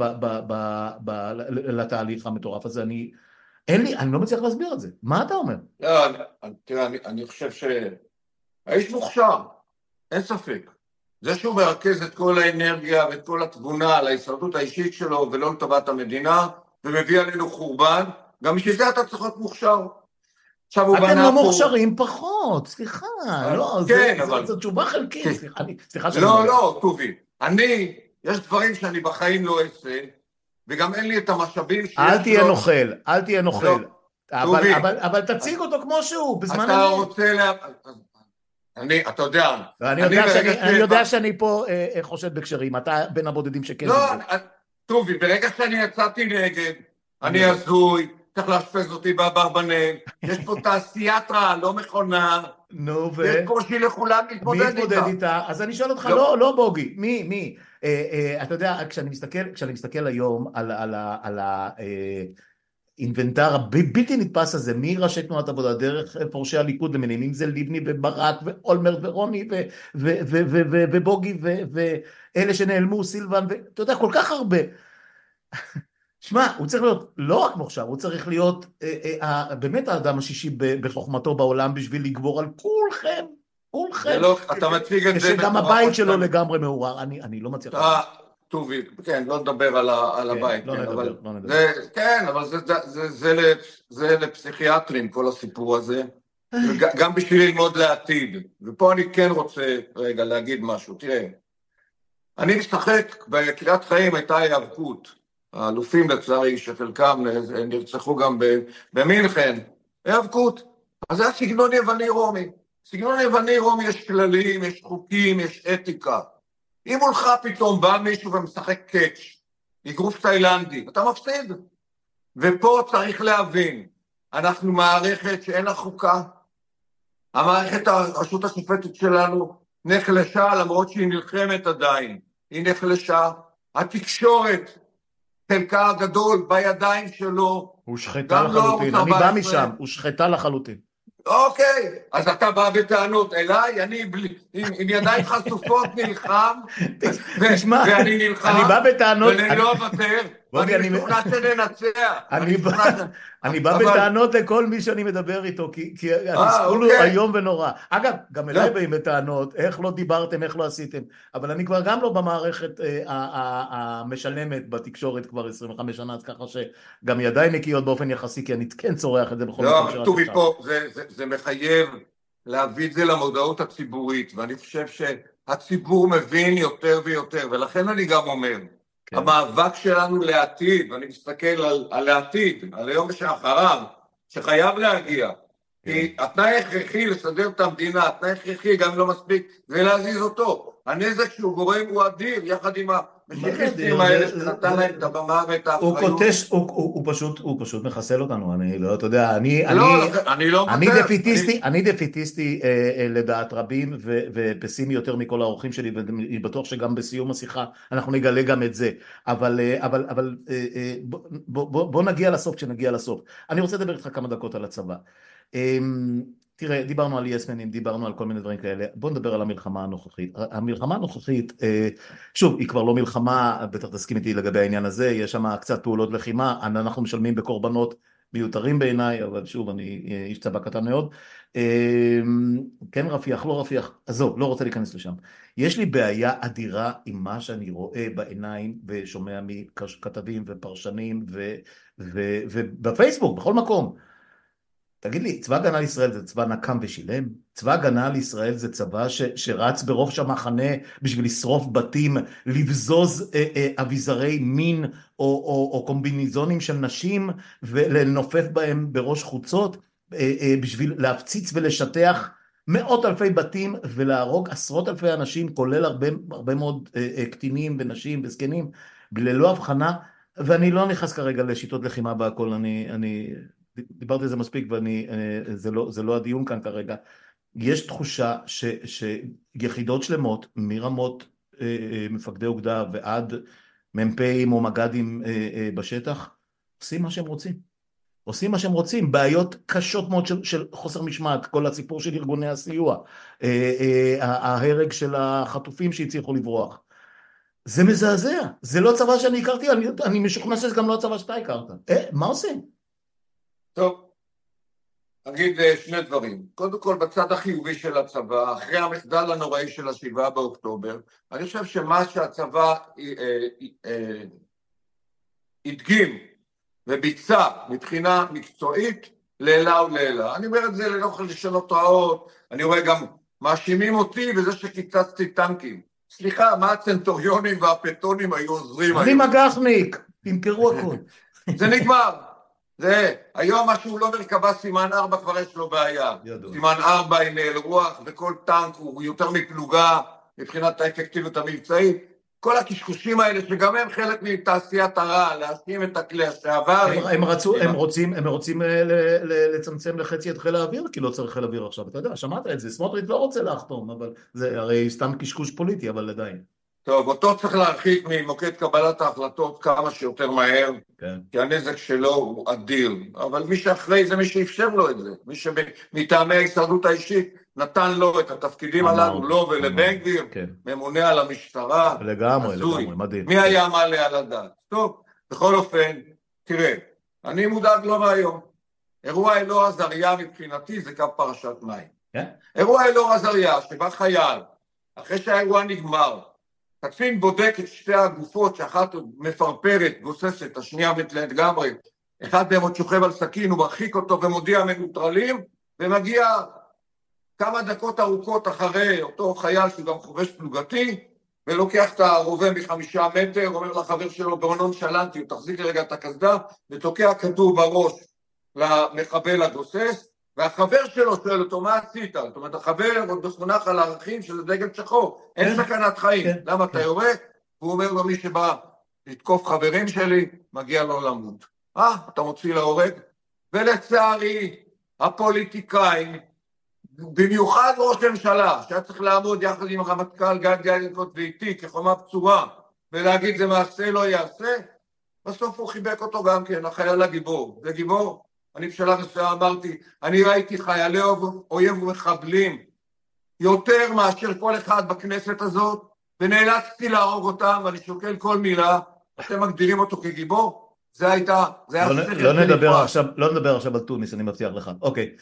לתהליך המטורף הזה, אני, אין לי, אני לא מצליח להסביר את זה, מה אתה אומר? לא, תראה, אני חושב שהאיש מוכשר, אין ספק. זה שהוא מרכז את כל האנרגיה ואת כל התבונה על ההישרדות האישית שלו ולא לטובת המדינה, ומביא עלינו חורבן, גם בשביל זה אתה צריך להיות מוכשר. אתם לא מוכשרים פחות, סליחה, לא, זו תשובה חלקית, סליחה. לא, לא, טובי, אני, יש דברים שאני בחיים לא אעשה, וגם אין לי את המשאבים שיש לו. אל תהיה נוכל, אל תהיה נוכל, אבל תציג אותו כמו שהוא, בזמן אתה רוצה לה... אני, אתה יודע... אני יודע שאני פה חושד בקשרים, אתה בין הבודדים שכן. לא, טובי, ברגע שאני יצאתי נגד, אני הזוי, צריך להשפז אותי באברבנל, יש פה תעשיית רע, לא מכונה, נו ו... יש קושי לכולם להתמודד איתה. מי יתמודד איתה? אז אני שואל אותך, לא, לא בוגי, מי, מי? אתה יודע, כשאני מסתכל, כשאני מסתכל היום על האינבנטר הבלתי נתפס הזה, מי ראשי תנועת עבודה, דרך פורשי הליכוד למינים, אם זה ליבני וברק ואולמרט ורוני ובוגי ואלה שנעלמו, סילבן, ואתה יודע, כל כך הרבה. שמע, הוא צריך להיות לא רק מוכשר, הוא צריך להיות אה, אה, באמת האדם השישי בחוכמתו בעולם בשביל לגבור על כולכם, כולכם. לא, אתה מציג את זה... שגם הבית שלו לגמרי מעורר, אני, אני לא מצליח... טובי, כן, לא נדבר על, ה, על כן, הבית, לא כן, נדבר, אבל לא נדבר. זה, כן, אבל זה, זה, זה, זה, זה, זה לפסיכיאטרים, כל הסיפור הזה, וגם בשביל ללמוד לעתיד, ופה אני כן רוצה רגע להגיד משהו, תראה, אני משחק, בקריית חיים הייתה היאבקות, האלופים לצערי, שחלקם נרצחו גם במינכן, היאבקות, אז זה היה סגנון יווני רומי, סגנון יווני רומי יש כללים, יש חוקים, יש אתיקה, אם מולך פתאום בא מישהו ומשחק קאץ', אגרוף תאילנדי, אתה מפסיד. ופה צריך להבין, אנחנו מערכת שאין לה חוקה, המערכת הרשות השופטת שלנו נחלשה למרות שהיא נלחמת עדיין, היא נחלשה, התקשורת, חלקה הגדול בידיים שלו, הוא שחטה לחלוטין, אני בא משם, הוא שחטה לחלוטין. אוקיי, אז אתה בא בטענות אליי, אני עם ידיים חשופות נלחם, ואני נלחם, אני בא בטענות, ואני לא אוותר, ואני משוכנע שננצח. אני בא בטענות לכל מי שאני מדבר איתו, כי התסכול הוא איום ונורא. אגב, גם אליי באים בטענות, איך לא דיברתם, איך לא עשיתם, אבל אני כבר גם לא במערכת המשלמת בתקשורת כבר עשרים וחמש שנה, אז ככה שגם ידיים נקיות באופן יחסי, כי אני כן צורח את זה בכל מקום שרק טובי פה, זה מחייב להביא את זה למודעות הציבורית, ואני חושב שהציבור מבין יותר ויותר, ולכן אני גם אומר, כן. המאבק שלנו לעתיד, ואני מסתכל על, על העתיד, על היום שאחריו, שחייב להגיע, כן. כי התנאי הכרחי לסדר את המדינה, התנאי הכרחי גם לא מספיק, זה להזיז אותו. הנזק שהוא גורם הוא אדיר, יחד עם המשיחיסטים האלה שנתן להם את הבמה ואת האחריות. הוא קוטש, הוא פשוט, הוא פשוט מחסל אותנו, אני לא, אתה יודע, אני, אני לא אני דפיטיסטי, אני דפיטיסטי לדעת רבים ופסימי יותר מכל האורחים שלי, ואני בטוח שגם בסיום השיחה אנחנו נגלה גם את זה, אבל, אבל, אבל בוא נגיע לסוף כשנגיע לסוף. אני רוצה לדבר איתך כמה דקות על הצבא. תראה, דיברנו על יסמנים, דיברנו על כל מיני דברים כאלה, בוא נדבר על המלחמה הנוכחית. המלחמה הנוכחית, שוב, היא כבר לא מלחמה, בטח תסכים איתי לגבי העניין הזה, יש שם קצת פעולות לחימה, אנחנו משלמים בקורבנות מיותרים בעיניי, אבל שוב, אני איש צבא קטן מאוד. כן רפיח, לא רפיח, עזוב, לא רוצה להיכנס לשם. יש לי בעיה אדירה עם מה שאני רואה בעיניים ושומע מכתבים ופרשנים ובפייסבוק, בכל מקום. תגיד לי, צבא הגנה לישראל זה צבא נקם ושילם? צבא הגנה לישראל זה צבא ש, שרץ בראש המחנה בשביל לשרוף בתים, לבזוז אה, אה, אביזרי מין או, או, או קומביניזונים של נשים ולנופף בהם בראש חוצות, אה, אה, בשביל להפציץ ולשטח מאות אלפי בתים ולהרוג עשרות אלפי אנשים, כולל הרבה, הרבה מאוד אה, אה, קטינים ונשים וזקנים, ללא הבחנה, ואני לא נכנס כרגע לשיטות לחימה בהכל, אני... אני דיברתי על זה מספיק ואני, זה לא, זה לא הדיון כאן כרגע. יש תחושה ש, שיחידות שלמות מרמות מפקדי אוגדה ועד מ"פים או מג"דים בשטח עושים מה שהם רוצים. עושים מה שהם רוצים, בעיות קשות מאוד של, של חוסר משמעת, כל הסיפור של ארגוני הסיוע, ההרג של החטופים שהצליחו לברוח. זה מזעזע, זה לא צבא שאני הכרתי, אני, אני משוכנע שזה גם לא הצבא שאתה הכרת. אה, מה עושים? טוב, אגיד שני דברים. קודם כל, בצד החיובי של הצבא, אחרי המחדל הנוראי של השבעה באוקטובר, אני חושב שמה שהצבא הדגים וביצע מבחינה מקצועית, לעילה ולעילה. אני אומר את זה לנוכח לשנות רעות, אני רואה גם מאשימים אותי בזה שקיצצתי טנקים. סליחה, מה הצנטוריונים והפטונים היו עוזרים היום? אני מגחניק, תמכרו הכל. זה נגמר. זה, היום משהו לא מרכבה סימן ארבע כבר יש לו בעיה. ידוע. סימן ארבע עם אל רוח, וכל טנק הוא יותר מפלוגה מבחינת האפקטיביות המבצעית. כל הקשקושים האלה שגם הם חלק מתעשיית הרע, להשכים את הכלי השעבר. הם, הם, רצו, הם רוצים, הם רוצים ל, ל, לצמצם לחצי את חיל האוויר, כי לא צריך חיל האוויר עכשיו. אתה יודע, שמעת את זה, סמוטריץ' לא רוצה לחתום, אבל זה הרי סתם קשקוש פוליטי, אבל עדיין. טוב, אותו צריך להרחיק ממוקד קבלת ההחלטות כמה שיותר מהר, כן. כי הנזק שלו הוא אדיר, אבל מי שאחרי זה מי שאפשר לו את זה, מי שמטעמי ההישרדות האישית נתן לו את התפקידים הללו, לו ולבן גביר, כן. ממונה על המשטרה, לגמרי, לגמרי, מדהים. מי היה מעלה על הדעת? טוב, בכל אופן, תראה, אני מודאג לא מהיום, אירוע אלאור עזריה מבחינתי זה קו פרשת מים. כן? אירוע אלאור עזריה שבא חייל, אחרי שהאירוע נגמר, קצין בודק את שתי הגופות, שאחת מפרפרת, גוססת, השנייה מתלת גמרי, אחד מהם עוד שוכב על סכין, הוא מרחיק אותו ומודיע מנוטרלים, ומגיע כמה דקות ארוכות אחרי אותו חייל שהוא גם חובש פלוגתי, ולוקח את הרובה מחמישה מטר, אומר לחבר שלו באונון שלנטי, תחזיק רגע את הקסדה, ותוקע כדור בראש למחבל הגוסס, והחבר שלו שואל אותו, מה עשית? זאת אומרת, החבר עוד מחונך על הערכים שזה דגל שחור, אין סכנת חיים, למה אתה יורה? והוא אומר לו, מי שבא לתקוף חברים שלי, מגיע לו למות. אה, אתה מוציא להורג? ולצערי, הפוליטיקאים, במיוחד ראש הממשלה, שהיה צריך לעמוד יחד עם הרמטכ"ל גד גדנקוט ואיתי כחומה בצורה, ולהגיד זה מעשה לא יעשה, בסוף הוא חיבק אותו גם כן, החייל הגיבור. זה גיבור? אני בשלב מסוים אמרתי, אני ראיתי חיילי אויב ומחבלים יותר מאשר כל אחד בכנסת הזאת, ונאלצתי להרוג אותם, ואני שוקל כל מילה, אתם מגדירים אותו כגיבור? זה הייתה, זה היה לא, לא נדבר עכשיו, לא נדבר עכשיו על תוניס, אני מבטיח לך. אוקיי.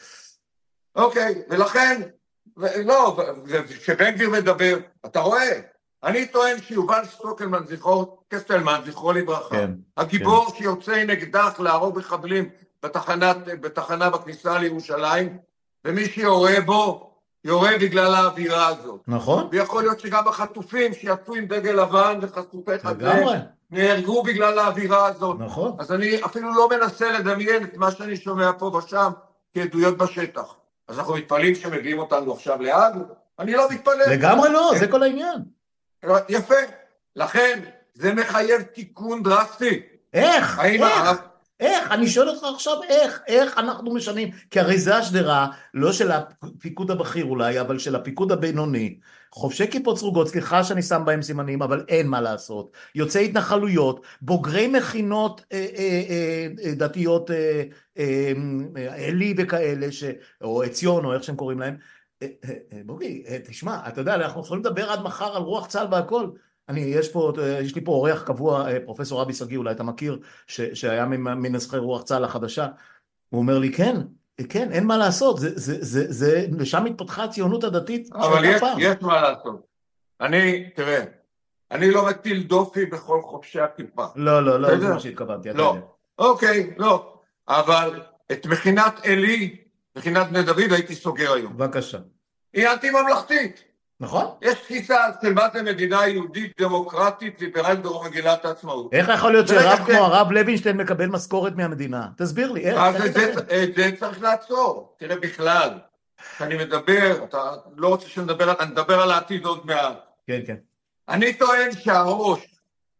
אוקיי, ולכן, לא, כשבן גביר מדבר, אתה רואה, אני טוען שיובל סטוקלמן זכרו, קסטלמן זכרו לברכה, כן, הגיבור כן. שיוצא עם אקדח להרוג מחבלים בתחנת, בתחנה בכניסה לירושלים, ומי שיורה בו, יורה בגלל האווירה הזאת. נכון. ויכול להיות שגם החטופים שיצאו עם דגל לבן וחשופי חזה, נהרגו בגלל האווירה הזאת. נכון. אז אני אפילו לא מנסה לדמיין את מה שאני שומע פה ושם, כעדויות בשטח. אז אנחנו מתפלאים שמביאים אותנו עכשיו להאג? אני לא מתפלא. לגמרי לא, זה כל העניין. יפה. לכן, זה מחייב תיקון דרסטי. איך? איך? הרב... איך? אני שואל אותך עכשיו איך? איך אנחנו משנים? כי הרי זה השדרה, לא של הפיקוד הבכיר אולי, אבל של הפיקוד הבינוני. חובשי כיפות סרוגות, סליחה שאני שם בהם סימנים, אבל אין מה לעשות. יוצאי התנחלויות, בוגרי מכינות אה, אה, אה, דתיות אה, אה, אלי וכאלה, ש... או עציון, או איך שהם קוראים להם. אה, אה, בוגי, אה, תשמע, אתה יודע, אנחנו יכולים לדבר עד מחר על רוח צה"ל והכל. אני, יש פה, יש לי פה אורח קבוע, פרופסור אבי סגי, אולי אתה מכיר, ש, שהיה מנסחי רוח צה"ל החדשה. הוא אומר לי, כן, כן, אין מה לעשות, זה, זה, זה, זה, לשם התפתחה הציונות הדתית אבל יש, יש מה לעשות. אני, תראה, אני לא מטיל דופי בכל חובשי הכיפה. לא, לא, לא, זה מה שהתכוונתי. לא, אוקיי, לא. אבל את מכינת אלי, מכינת בני דוד, הייתי סוגר היום. בבקשה. היא אנטי-ממלכתית. נכון. יש תפיסה של מה זה מדינה יהודית, דמוקרטית, ליברלית ברוב מגילת העצמאות. איך יכול להיות שרב כמו הרב לוינשטיין מקבל משכורת מהמדינה? תסביר לי, איך? אז את זה צריך לעצור. תראה בכלל, כשאני מדבר, אתה לא רוצה שנדבר, אני מדבר על העתיד עוד מעט. כן, כן. אני טוען שהראש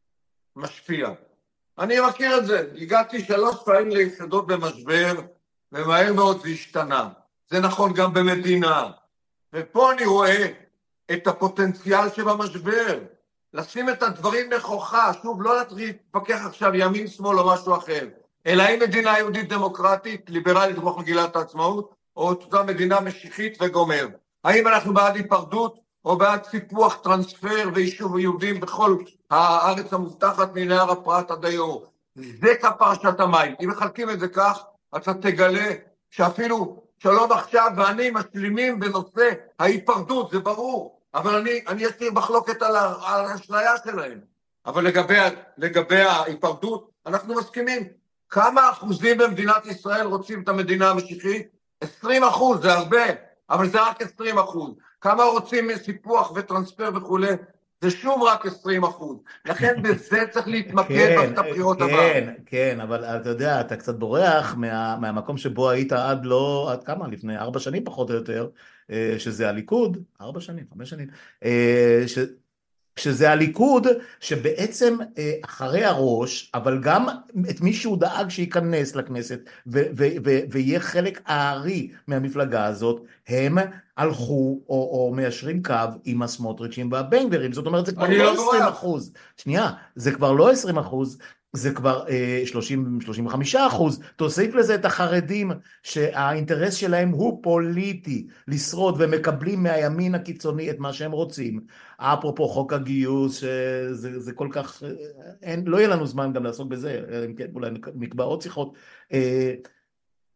משפיע. אני מכיר את זה. הגעתי שלוש פעמים ליחידות במשבר, ומהר מאוד זה השתנה. זה נכון גם במדינה. ופה אני רואה את הפוטנציאל שבמשבר. לשים את הדברים נכוחה, שוב, לא להתפקח עכשיו ימין, שמאל או משהו אחר. אלא היא מדינה יהודית דמוקרטית, ליברלית ברוח מגילת העצמאות, או אותה מדינה משיחית וגומר. האם אנחנו בעד היפרדות, או בעד סיפוח, טרנספר ויישוב יהודים בכל הארץ המובטחת מנהר הפרת עד היאור. זה כפרשת המים. אם מחלקים את זה כך, אתה תגלה שאפילו שלום עכשיו ואני משלימים בנושא ההיפרדות, זה ברור. אבל אני, אני יש לי מחלוקת על האשליה שלהם. אבל לגבי, לגבי ההיפרדות, אנחנו מסכימים. כמה אחוזים במדינת ישראל רוצים את המדינה המשיחית? עשרים אחוז, זה הרבה, אבל זה רק עשרים אחוז. כמה רוצים סיפוח וטרנספר וכו'? זה שום רק עשרים אחוז. לכן בזה צריך להתמקד במערכת הבחירות הבאה. כן, כן, אבל אתה יודע, אתה קצת בורח מה, מהמקום שבו היית עד לא, עד כמה? לפני ארבע שנים פחות או יותר, שזה הליכוד, ארבע שנים, חמש שנים, ש... שזה הליכוד שבעצם אחרי הראש, אבל גם את מי שהוא דאג שייכנס לכנסת ו- ו- ו- ויהיה חלק הארי מהמפלגה הזאת, הם הלכו או, או מיישרים קו עם הסמוטריצ'ים והבן-גבירים. זאת אומרת, זה כבר לא עשרים אחוז. שנייה, זה כבר לא עשרים אחוז, זה כבר שלושים שלושים וחמישה אחוז. תוסיף לזה את החרדים שהאינטרס שלהם הוא פוליטי, לשרוד, ומקבלים מהימין הקיצוני את מה שהם רוצים. אפרופו חוק הגיוס, שזה זה כל כך, אין, לא יהיה לנו זמן גם לעסוק בזה, אולי נקבע עוד שיחות.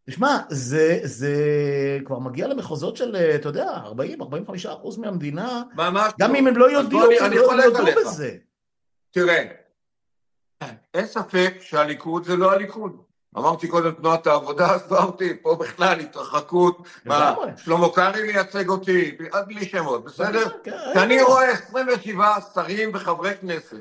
תשמע, זה, זה כבר מגיע למחוזות של, אתה יודע, ארבעים עד ארבעים וחמישה אחוז מהמדינה, ממש גם אם לא. הם לא אז בוא, יודיעו, אני, אני לא חולק יודו עליך. בזה. תראה, אין ספק שהליכוד זה לא הליכוד. אמרתי קודם תנועת העבודה, אז אמרתי, פה בכלל התרחקות, מה, לגמרי. שלמה קרעי מייצג אותי, עד בלי שמות, בסדר? בבקשה, כן, אין כשאני בעיה. רואה עשרים ושבעה שרים וחברי כנסת,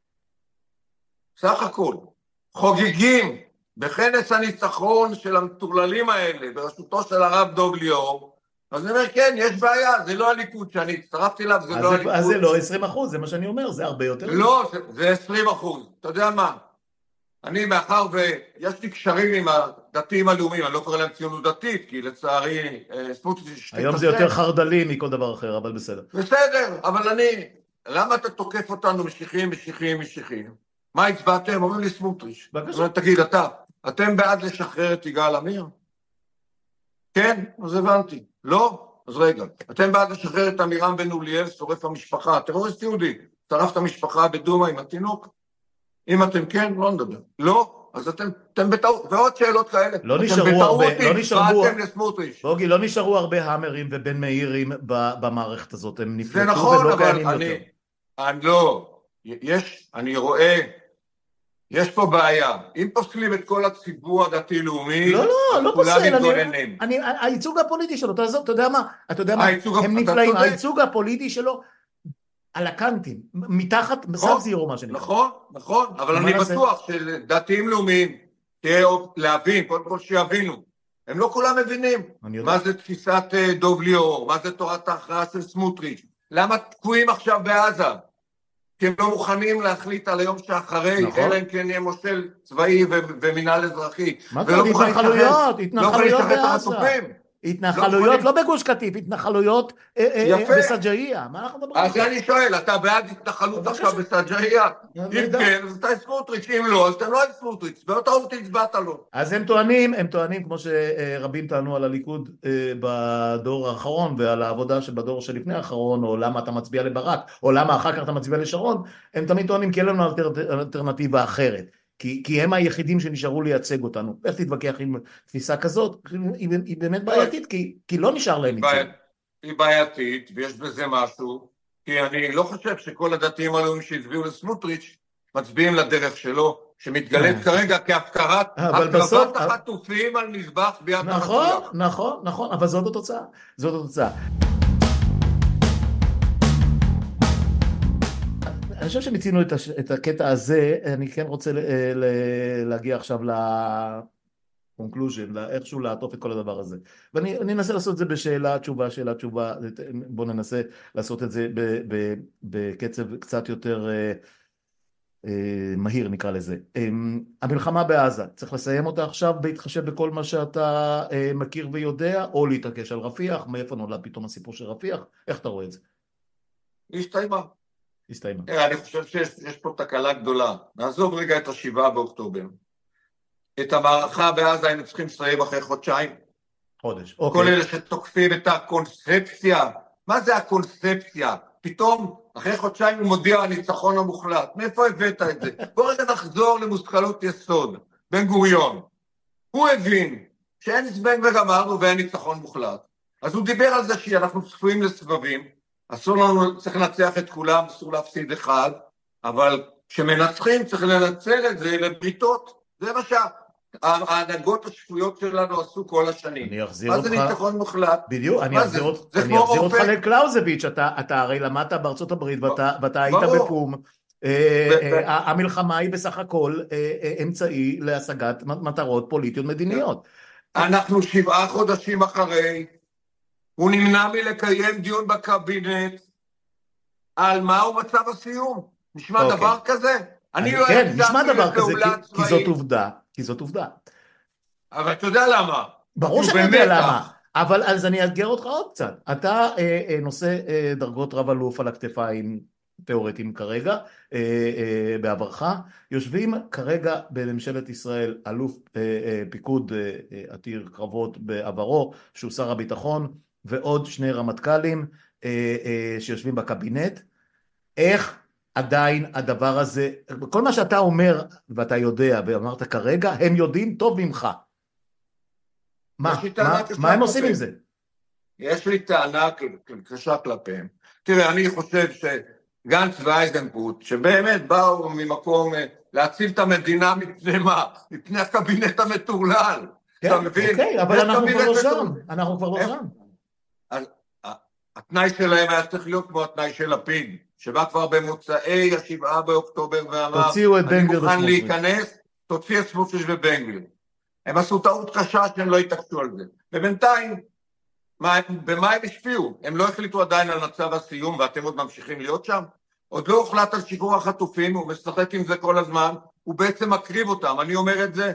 סך הכל, חוגגים בכנס הניצחון של המטורללים האלה, בראשותו של הרב דב ליאור, אז אני אומר, כן, יש בעיה, זה לא הליכוד שאני הצטרפתי אליו, זה אז לא זה, אז זה הליכוד. לא עשרים אחוז, זה מה שאני אומר, זה הרבה יותר מזה. לא, זה, זה עשרים אחוז. אתה יודע מה? אני, מאחר ויש לי קשרים עם הדתיים הלאומיים, אני לא קורא להם ציונות דתית, כי לצערי, סמוטריץ' השתיק היום את זה השם. יותר חרד"לי מכל דבר אחר, אבל בסדר. בסדר, אבל אני, למה אתה תוקף אותנו משיחיים, משיחיים, משיחיים? מה הצבעתם? אומרים לי סמוטריץ'. בבקשה. אומר, תגיד, אתה, אתם בעד לשחרר את יגאל עמיר? כן, אז הבנתי. לא? אז רגע. אתם בעד לשחרר את עמירם בן אוליאל, שורף המשפחה, טרוריסט יהודי, שרף את המשפחה בדומא עם התינוק? אם אתם כן, לא נדבר. לא? אז אתם, אתם בטעות, ועוד שאלות כאלה. לא אתם נשארו בטעות הרבה, לא נשארו, הצבעתם לסמוטריץ'. בוגי, לא נשארו הרבה האמרים ובן מאירים ב- במערכת הזאת, הם זה נפלטו נכון, ולא אבל קיימים אני, יותר. אני לא, יש, אני רואה, יש פה בעיה. אם פוסלים את כל הציבור הדתי-לאומי, לא, לא, אז לא כולם פוסל, אני, מתגוננים. אני, הייצוג הפוליטי שלו, תעזוב, אתה יודע מה, אתה יודע מה, הייצוג, הם אתה נפלאים, צודק. הייצוג הפוליטי שלו על הקנטים, מתחת, בסף נכון, זירו מה שנקרא. נכון, נכון, אבל אני נעשה? בטוח שדתיים לאומיים, תהיה עוד להבין, קודם כל שיבינו, הם לא כולם מבינים מה זה תפיסת דוב ליאור, מה זה תורת ההכרעה של סמוטריץ', למה תקועים עכשיו בעזה, כי הם לא מוכנים להחליט על היום שאחרי, נכון. אלא אם כן יהיה מושל צבאי ומנהל אזרחי, מה ולא זה? מוכנים התנחלויות, לשחרר, לא מוכנים התנחלויות לשחרר את בעזה. החטופים. התנחלויות, לא בגוש קטיף, התנחלויות אה, אה, יפה. אה, בסג'עייה, מה אנחנו מדברים? אז אני שואל, אתה בעד התנחלות עכשיו בסג'עייה? אם כן, אז אתה סמוטריץ', אם לא, אז אתה לא סמוטריץ', באותה עובדה הצבעת לו. אז הם טוענים, הם טוענים כמו שרבים טענו על הליכוד בדור האחרון ועל העבודה שבדור שלפני האחרון, או למה אתה מצביע לברק, או למה אחר כך אתה מצביע לשרון, הם תמיד טוענים כי אין לנו אלטרנטיבה אחרת. כי, כי הם היחידים שנשארו לייצג אותנו. איך תתווכח עם תפיסה כזאת? היא, היא באמת בעייתית, כי, כי לא נשאר להם ייצוג. היא בעייתית, ויש בזה משהו, כי אני לא חושב שכל הדתיים הלאומיים שהצביעו לסמוטריץ' מצביעים לדרך שלו, שמתגלית כרגע כהפקרת הקרבת החטופים על מזבח ביאת המשיח. נכון, נכון, נכון, אבל זאת התוצאה. זאת התוצאה. אני חושב שמיצינו את, הש... את הקטע הזה, אני כן רוצה ל... ל... להגיע עכשיו ל-conclusion, לאיכשהו לעטוף את כל הדבר הזה. ואני אנסה לעשות את זה בשאלה, תשובה, שאלה, תשובה, בואו ננסה לעשות את זה ב... ב... בקצב קצת יותר אה, אה, מהיר נקרא לזה. אה, המלחמה בעזה, צריך לסיים אותה עכשיו בהתחשב בכל מה שאתה אה, מכיר ויודע, או להתעקש על רפיח, מאיפה נולד פתאום הסיפור של רפיח, איך אתה רואה את זה? הסתיימה. הסתיימה. אני חושב שיש פה תקלה גדולה. נעזוב רגע את השבעה באוקטובר. את המערכה בעזה היינו צריכים לסיים אחרי חודשיים. חודש, אוקיי. כל אלה שתוקפים את הקונספציה. מה זה הקונספציה? פתאום, אחרי חודשיים הוא מודיע על ניצחון המוחלט. מאיפה הבאת את זה? בוא רגע נחזור למושכלות יסוד. בן גוריון. הוא הבין שאין זבנג וגמרנו ואין ניצחון מוחלט. אז הוא דיבר על זה שאנחנו צפויים לסבבים, אסור לנו, צריך לנצח את כולם, אסור להפסיד אחד, אבל כשמנצחים צריך לנצל את זה לבריתות. זה מה שההנהגות השפויות שלנו עשו כל השנים. אני אחזיר מה אותך... זה ניצחון מוחלט? בדיוק, אני אחזיר, אות... אני אחזיר אותך לקלאוזביץ', אתה, אתה הרי למדת בארצות הברית ואתה, ואתה היית בפום. המלחמה היא בסך הכל אמצעי להשגת מטרות פוליטיות מדיניות. אנחנו שבעה חודשים אחרי, הוא נמנע מלקיים דיון בקבינט על מהו מצב הסיום. נשמע דבר כזה? אני לא כן, נשמע דבר כזה, כי זאת עובדה, כי זאת עובדה. אבל אתה יודע למה? ברור שאני יודע למה, אבל אז אני אאתגר אותך עוד קצת. אתה נושא דרגות רב אלוף על הכתפיים תיאורטיים כרגע, בעברך, יושבים כרגע בממשלת ישראל אלוף פיקוד עתיר קרבות בעברו, שהוא שר הביטחון, ועוד שני רמטכ"לים שיושבים בקבינט. איך עדיין הדבר הזה, כל מה שאתה אומר ואתה יודע ואמרת כרגע, הם יודעים טוב ממך. מה? יש לי טענה מה? קשה מה הם עושים עם כלפיהם. זה? יש לי טענה קשה כלפיהם. תראה, אני חושב שגנץ ואייזנקוט, שבאמת באו ממקום להציל את המדינה מפני מה? מפני הקבינט המטורלל. אתה כן, מבין? אוקיי, אבל יש אנחנו כבר קבינט לא שם, מטורלל. אנחנו כבר לא איך? שם. אז ה- התנאי שלהם היה צריך להיות כמו התנאי של לפיד, שבא כבר במוצאי השבעה באוקטובר ואמר, תוציאו את אני בן גביר מוכן וסמוטריץ'. להיכנס, תוציא את סמוטריץ' ובן גביר. הם עשו טעות קשה שהם לא התעקשו על זה. ובינתיים, מה, במה הם השפיעו? הם לא החליטו עדיין על מצב הסיום, ואתם עוד ממשיכים להיות שם? עוד לא הוחלט על שחרור החטופים, הוא משחק עם זה כל הזמן, הוא בעצם מקריב אותם. אני אומר את זה,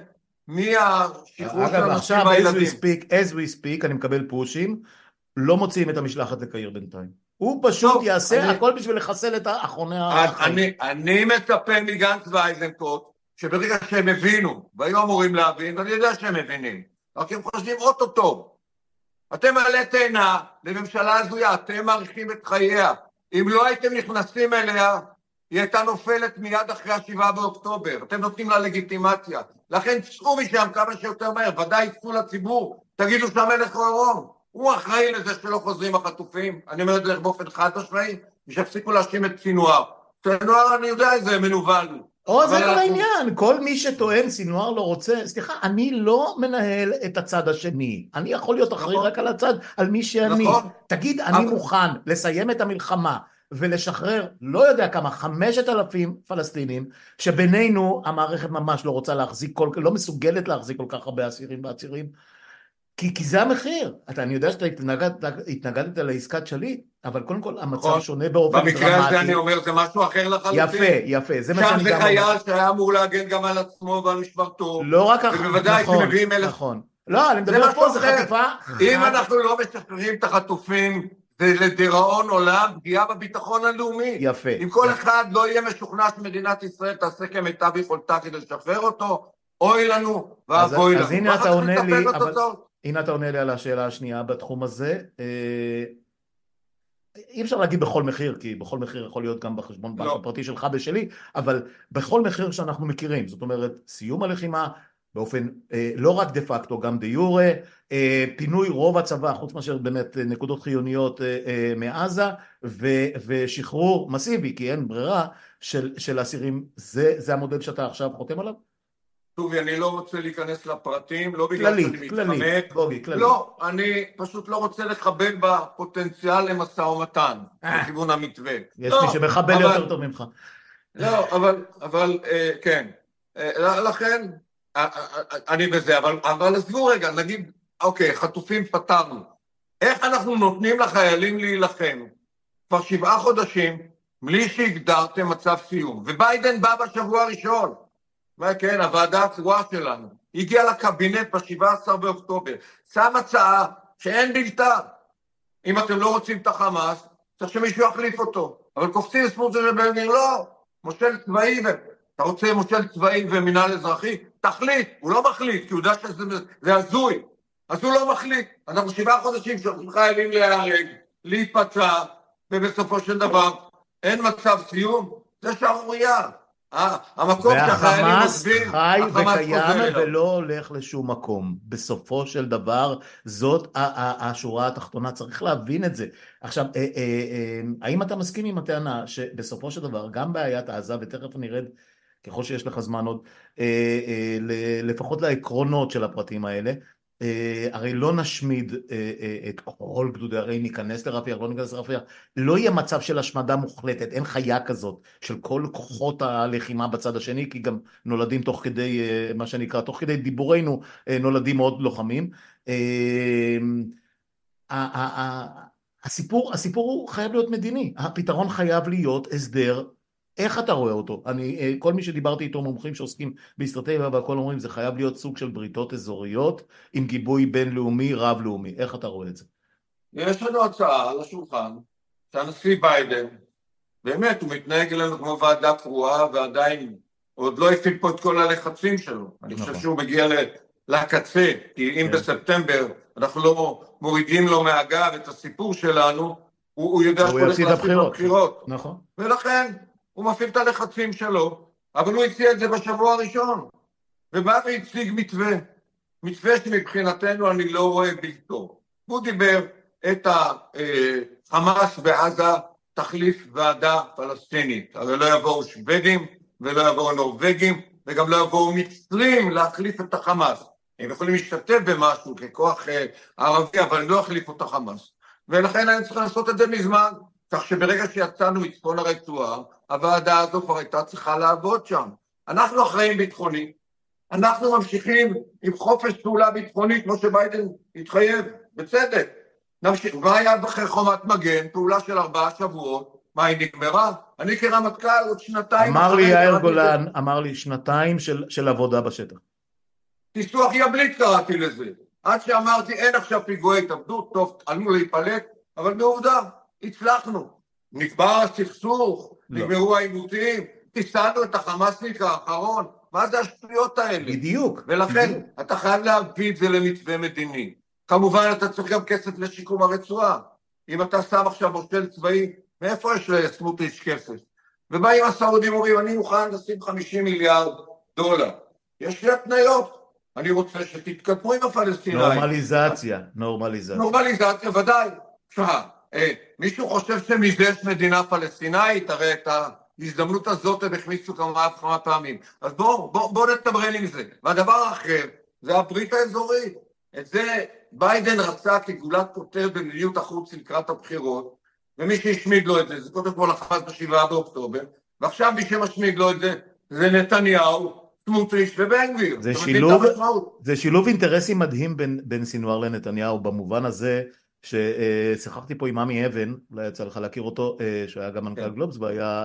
מהשחרור של אגב, הנשים עכשיו, as והילדים. we speak, as we speak, אני מקבל פושים, לא מוציאים את המשלחת לקהיר בינתיים. הוא פשוט טוב, יעשה אני- הכל בשביל לחסל את האחרוני אז החיים. אני, אני מצפה מגנץ ואייזנקוט, שברגע שהם הבינו, והיו אמורים להבין, ואני יודע שהם מבינים, רק הם חושבים אוטוטו. אתם מעלה תאנה לממשלה הזויה, אתם מעריכים את חייה. אם לא הייתם נכנסים אליה, היא הייתה נופלת מיד אחרי השבעה באוקטובר. אתם נותנים לה לגיטימציה. לכן צאו משם כמה שיותר מהר, ודאי צאו לציבור, תגידו שהמלך הוא עירום. הוא אחראי לזה שלא חוזרים החטופים. אני אומר את זה באופן חד משמעי, ושהפסיקו להאשים את סינואר. סינואר, אני יודע איזה מנוול. או זה אבל כל אנחנו- העניין, כל מי שטוען סינואר לא רוצה, סליחה, אני לא מנהל את הצד השני, אני יכול להיות אחראי נכון. רק על הצד, על מי שאני. נכון. תגיד, אני אבל- מוכן לסיים את המלחמה ולשחרר, לא יודע כמה, חמשת אלפים פלסטינים, שבינינו המערכת ממש לא רוצה להחזיק, כל, לא מסוגלת להחזיק כל כך הרבה אסירים ועצירים, כי, כי זה המחיר. אתה, אני יודע שאתה התנגדת, התנגדת לעסקת שליט, אבל קודם כל המצב נכון. שונה באופן דרמטי. במקרה הזה אני אומר, זה משהו אחר לחלוטין. יפה, יפה, זה מה שם שאני זה גם אומר. חייל שהיה אמור להגן גם על עצמו ועל משמרתו. לא רק אח... ובוודאי נכון, שמביאים אלף... נכון. לא, אני זה מדבר משהו פה, זה אחר. חטיפה. אם חד- אנחנו לא משחררים את החטופים, זה לדיראון עולם, פגיעה בביטחון הלאומי. יפה. אם כל יפה. אחד לא יהיה משוכנע שמדינת ישראל תעשה כמיטב יכולתה כדי לשחרר אותו, אוי לנו אז, ואבוי לנו. אז הנה ואחר אתה כך עונה נטפל לי, אבל בתוצאות. הנה אתה עונה לי על השאלה השנייה בתחום הזה. אה, אי אפשר להגיד בכל מחיר, כי בכל מחיר יכול להיות גם בחשבון בנק לא. הפרטי שלך ושלי, אבל בכל מחיר שאנחנו מכירים, זאת אומרת, סיום הלחימה, באופן אה, לא רק דה פקטו, גם דה יורה, אה, פינוי רוב הצבא, חוץ מאשר באמת אה, נקודות חיוניות אה, אה, מעזה, ו, ושחרור מסיבי, כי אין ברירה, של, של אסירים, זה, זה המודל שאתה עכשיו חותם עליו? טובי, אני לא רוצה להיכנס לפרטים, לא בגלל כללית, שאני כללית, מתחמק. בוגי, כללית. לא, אני פשוט לא רוצה לחבל בפוטנציאל למשא ומתן, אה. בכיוון המתווה. יש לא, מי שמחבל אבל- יותר טוב ממך. לא, אבל, אבל, אה, כן. אה, לכן, אה, אה, אה, אני בזה, אבל, אבל עזבו רגע, נגיד, אוקיי, חטופים פתרנו. איך אנחנו נותנים לחיילים להילחם? כבר שבעה חודשים, בלי שהגדרתם מצב סיום. וביידן בא בשבוע הראשון. מה כן, הוועדה הצבועה שלנו, הגיעה לקבינט ב-שבעה עשר באוקטובר, שם הצעה שאין בלתה. אם אתם לא רוצים את החמאס, צריך שמישהו יחליף אותו. אבל קופצים לסמוטריץ' ובן גביר, לא, מושל צבאי, ו... אתה רוצה מושל צבאי ומינהל אזרחי? תחליט, הוא לא מחליט, כי הוא יודע שזה זה הזוי. אז הוא לא מחליט. אנחנו שבעה חודשים שאנחנו חייבים להיהרג, להיפצע, ובסופו של דבר אין מצב סיום, זה שערורייה. המקום שהחיילים והחמאס עוזבים, חי החמאס חוזר וקיים אליו. ולא הולך לשום מקום. בסופו של דבר, זאת ה- ה- השורה התחתונה, צריך להבין את זה. עכשיו, אה, אה, אה, האם אתה מסכים עם הטענה שבסופו של דבר, גם בעיית עזה, ותכף נרד, ככל שיש לך זמן עוד, אה, אה, ל- לפחות לעקרונות של הפרטים האלה, אה, הרי לא נשמיד אה, אה, את כל גדודי, הרי ניכנס לרפיח, לא ניכנס לרפיח, לא יהיה מצב של השמדה מוחלטת, אין חיה כזאת של כל כוחות הלחימה בצד השני, כי גם נולדים תוך כדי, אה, מה שנקרא, תוך כדי דיבורנו, אה, נולדים עוד לוחמים. אה, ה- ה- ה- הסיפור, הסיפור הוא חייב להיות מדיני, הפתרון חייב להיות הסדר. איך אתה רואה אותו? אני, כל מי שדיברתי איתו, מומחים שעוסקים באסטרטגיה והכל אומרים, זה חייב להיות סוג של בריתות אזוריות עם גיבוי בינלאומי, רב-לאומי. איך אתה רואה את זה? יש לנו הצעה על השולחן, שהנשיא ביידן, באמת, הוא מתנהג אלינו כמו ועדה קרואה, ועדיין עוד לא הפעיל פה את כל הלחצים שלו. אני נכון. חושב שהוא מגיע ל- לקצה, כי אם כן. בספטמבר אנחנו לא מורידים לו מהגב את הסיפור שלנו, הוא, הוא יודע הוא שהוא הולך יפסיד להפסיד הבחירות. בבחירות. נכון. ולכן הוא מפעיל את הלחצים שלו, אבל הוא הציע את זה בשבוע הראשון, ובא והציג מתווה. מתווה שמבחינתנו אני לא רואה בלתו. הוא דיבר את החמאס בעזה תחליף ועדה פלסטינית, הרי לא יבואו שוודים ולא יבואו נורווגים וגם לא יבואו מצרים להחליף את החמאס. הם יכולים להשתתף במשהו ככוח ערבי, אבל הם לא יחליפו את החמאס. ולכן אני צריך לעשות את זה מזמן, כך שברגע שיצאנו מצפון הרצועה, הוועדה הזו כבר הייתה צריכה לעבוד שם. אנחנו אחראים ביטחוני, אנחנו ממשיכים עם חופש פעולה ביטחונית, כמו שביידן התחייב, בצדק. נמשיך, מה היה אחרי חומת מגן, פעולה של ארבעה שבועות, מה היא נגמרה? אני כרמטכ"ל עוד שנתיים... אמר לי יאיר גולן, אמר לי שנתיים של, של עבודה בשטח. ניסוח יבלית קראתי לזה. עד שאמרתי, אין עכשיו פיגועי התאבדות, טוב, עלינו להיפלט, אבל בעובדה, הצלחנו. נקבע הסכסוך, לא. נגמרו העימותים, חיסלנו את החמאסניק האחרון, מה זה השטויות האלה? בדיוק. ולכן, בדיוק. אתה חייב להביא את זה למתווה מדיני. כמובן, אתה צריך גם כסף לשיקום הרצועה. אם אתה שם עכשיו מושל צבאי, מאיפה יש לסמוטריץ' כסף? ובאים הסעודים אומרים, אני מוכן לשים חמישים מיליארד דולר. יש לי התניות. אני רוצה שתתקדמו עם הפלסטינאים. נורמליזציה, נורמליזציה. נורמליזציה, ודאי. שמה, אה, מישהו חושב שמזה יש מדינה פלסטינאית, הרי את ההזדמנות הזאת הם הכניסו כמה כמה פעמים. אז בואו, בואו, בואו נתמרן עם זה. והדבר האחר, זה הברית האזורית. את זה ביידן רצה כגולת כותר במדיניות החוץ לקראת הבחירות, ומי שהשמיד לו את זה, זה קודם כל החמאס בשבעה באוקטובר, ועכשיו מי שמשמיד לו את זה, זה נתניהו, סמוטריץ' ובן גביר. זה שילוב, זה שילוב אינטרסים מדהים בין, בין סינואר לנתניהו, במובן הזה ששוחחתי פה עם עמי אבן, אולי יצא לך להכיר אותו, שהיה גם מנכ"ל גלובס, והיה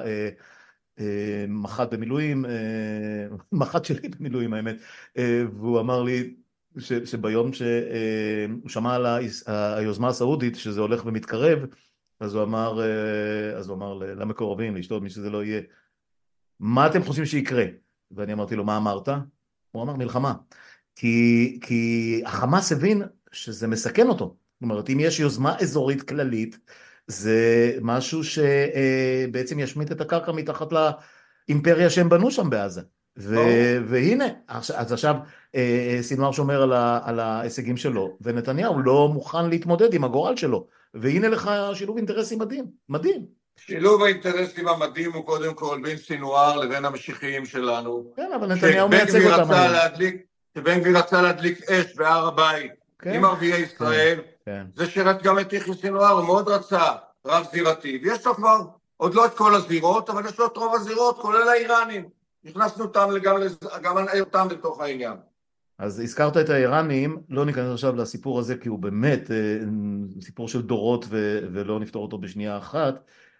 מח"ט במילואים, מח"ט שלי במילואים האמת, והוא אמר לי ש, שביום שהוא שמע על היוזמה הסעודית, שזה הולך ומתקרב, אז הוא אמר, אז הוא אמר למקורבים, לאשתו, מי שזה לא יהיה, מה אתם חושבים שיקרה? ואני אמרתי לו, מה אמרת? הוא אמר, מלחמה. כי, כי החמאס הבין שזה מסכן אותו. זאת אומרת, אם יש יוזמה אזורית כללית, זה משהו שבעצם ישמיט את הקרקע מתחת לאימפריה שהם בנו שם בעזה. ו- והנה, אז עכשיו סינואר שומר על, ה- על ההישגים שלו, ונתניהו לא מוכן להתמודד עם הגורל שלו. והנה לך שילוב אינטרסים מדהים, מדהים. שילוב האינטרסים המדהים הוא קודם כל בין סינואר לבין המשיחיים שלנו. כן, אבל נתניהו מייצג אותם. שבן גביר רצה להדליק אש בהר הבית כן. עם ערביי ישראל, כן. כן. זה שירת גם את יחיא סינואר, הוא מאוד רצה רב זירתי, ויש לו כבר עוד לא את כל הזירות, אבל יש לו את רוב הזירות, כולל האיראנים. נכנסנו אותם גם, גם אותם בתוך העניין. אז הזכרת את האיראנים, לא ניכנס עכשיו לסיפור הזה, כי הוא באמת סיפור של דורות ו- ולא נפתור אותו בשנייה אחת.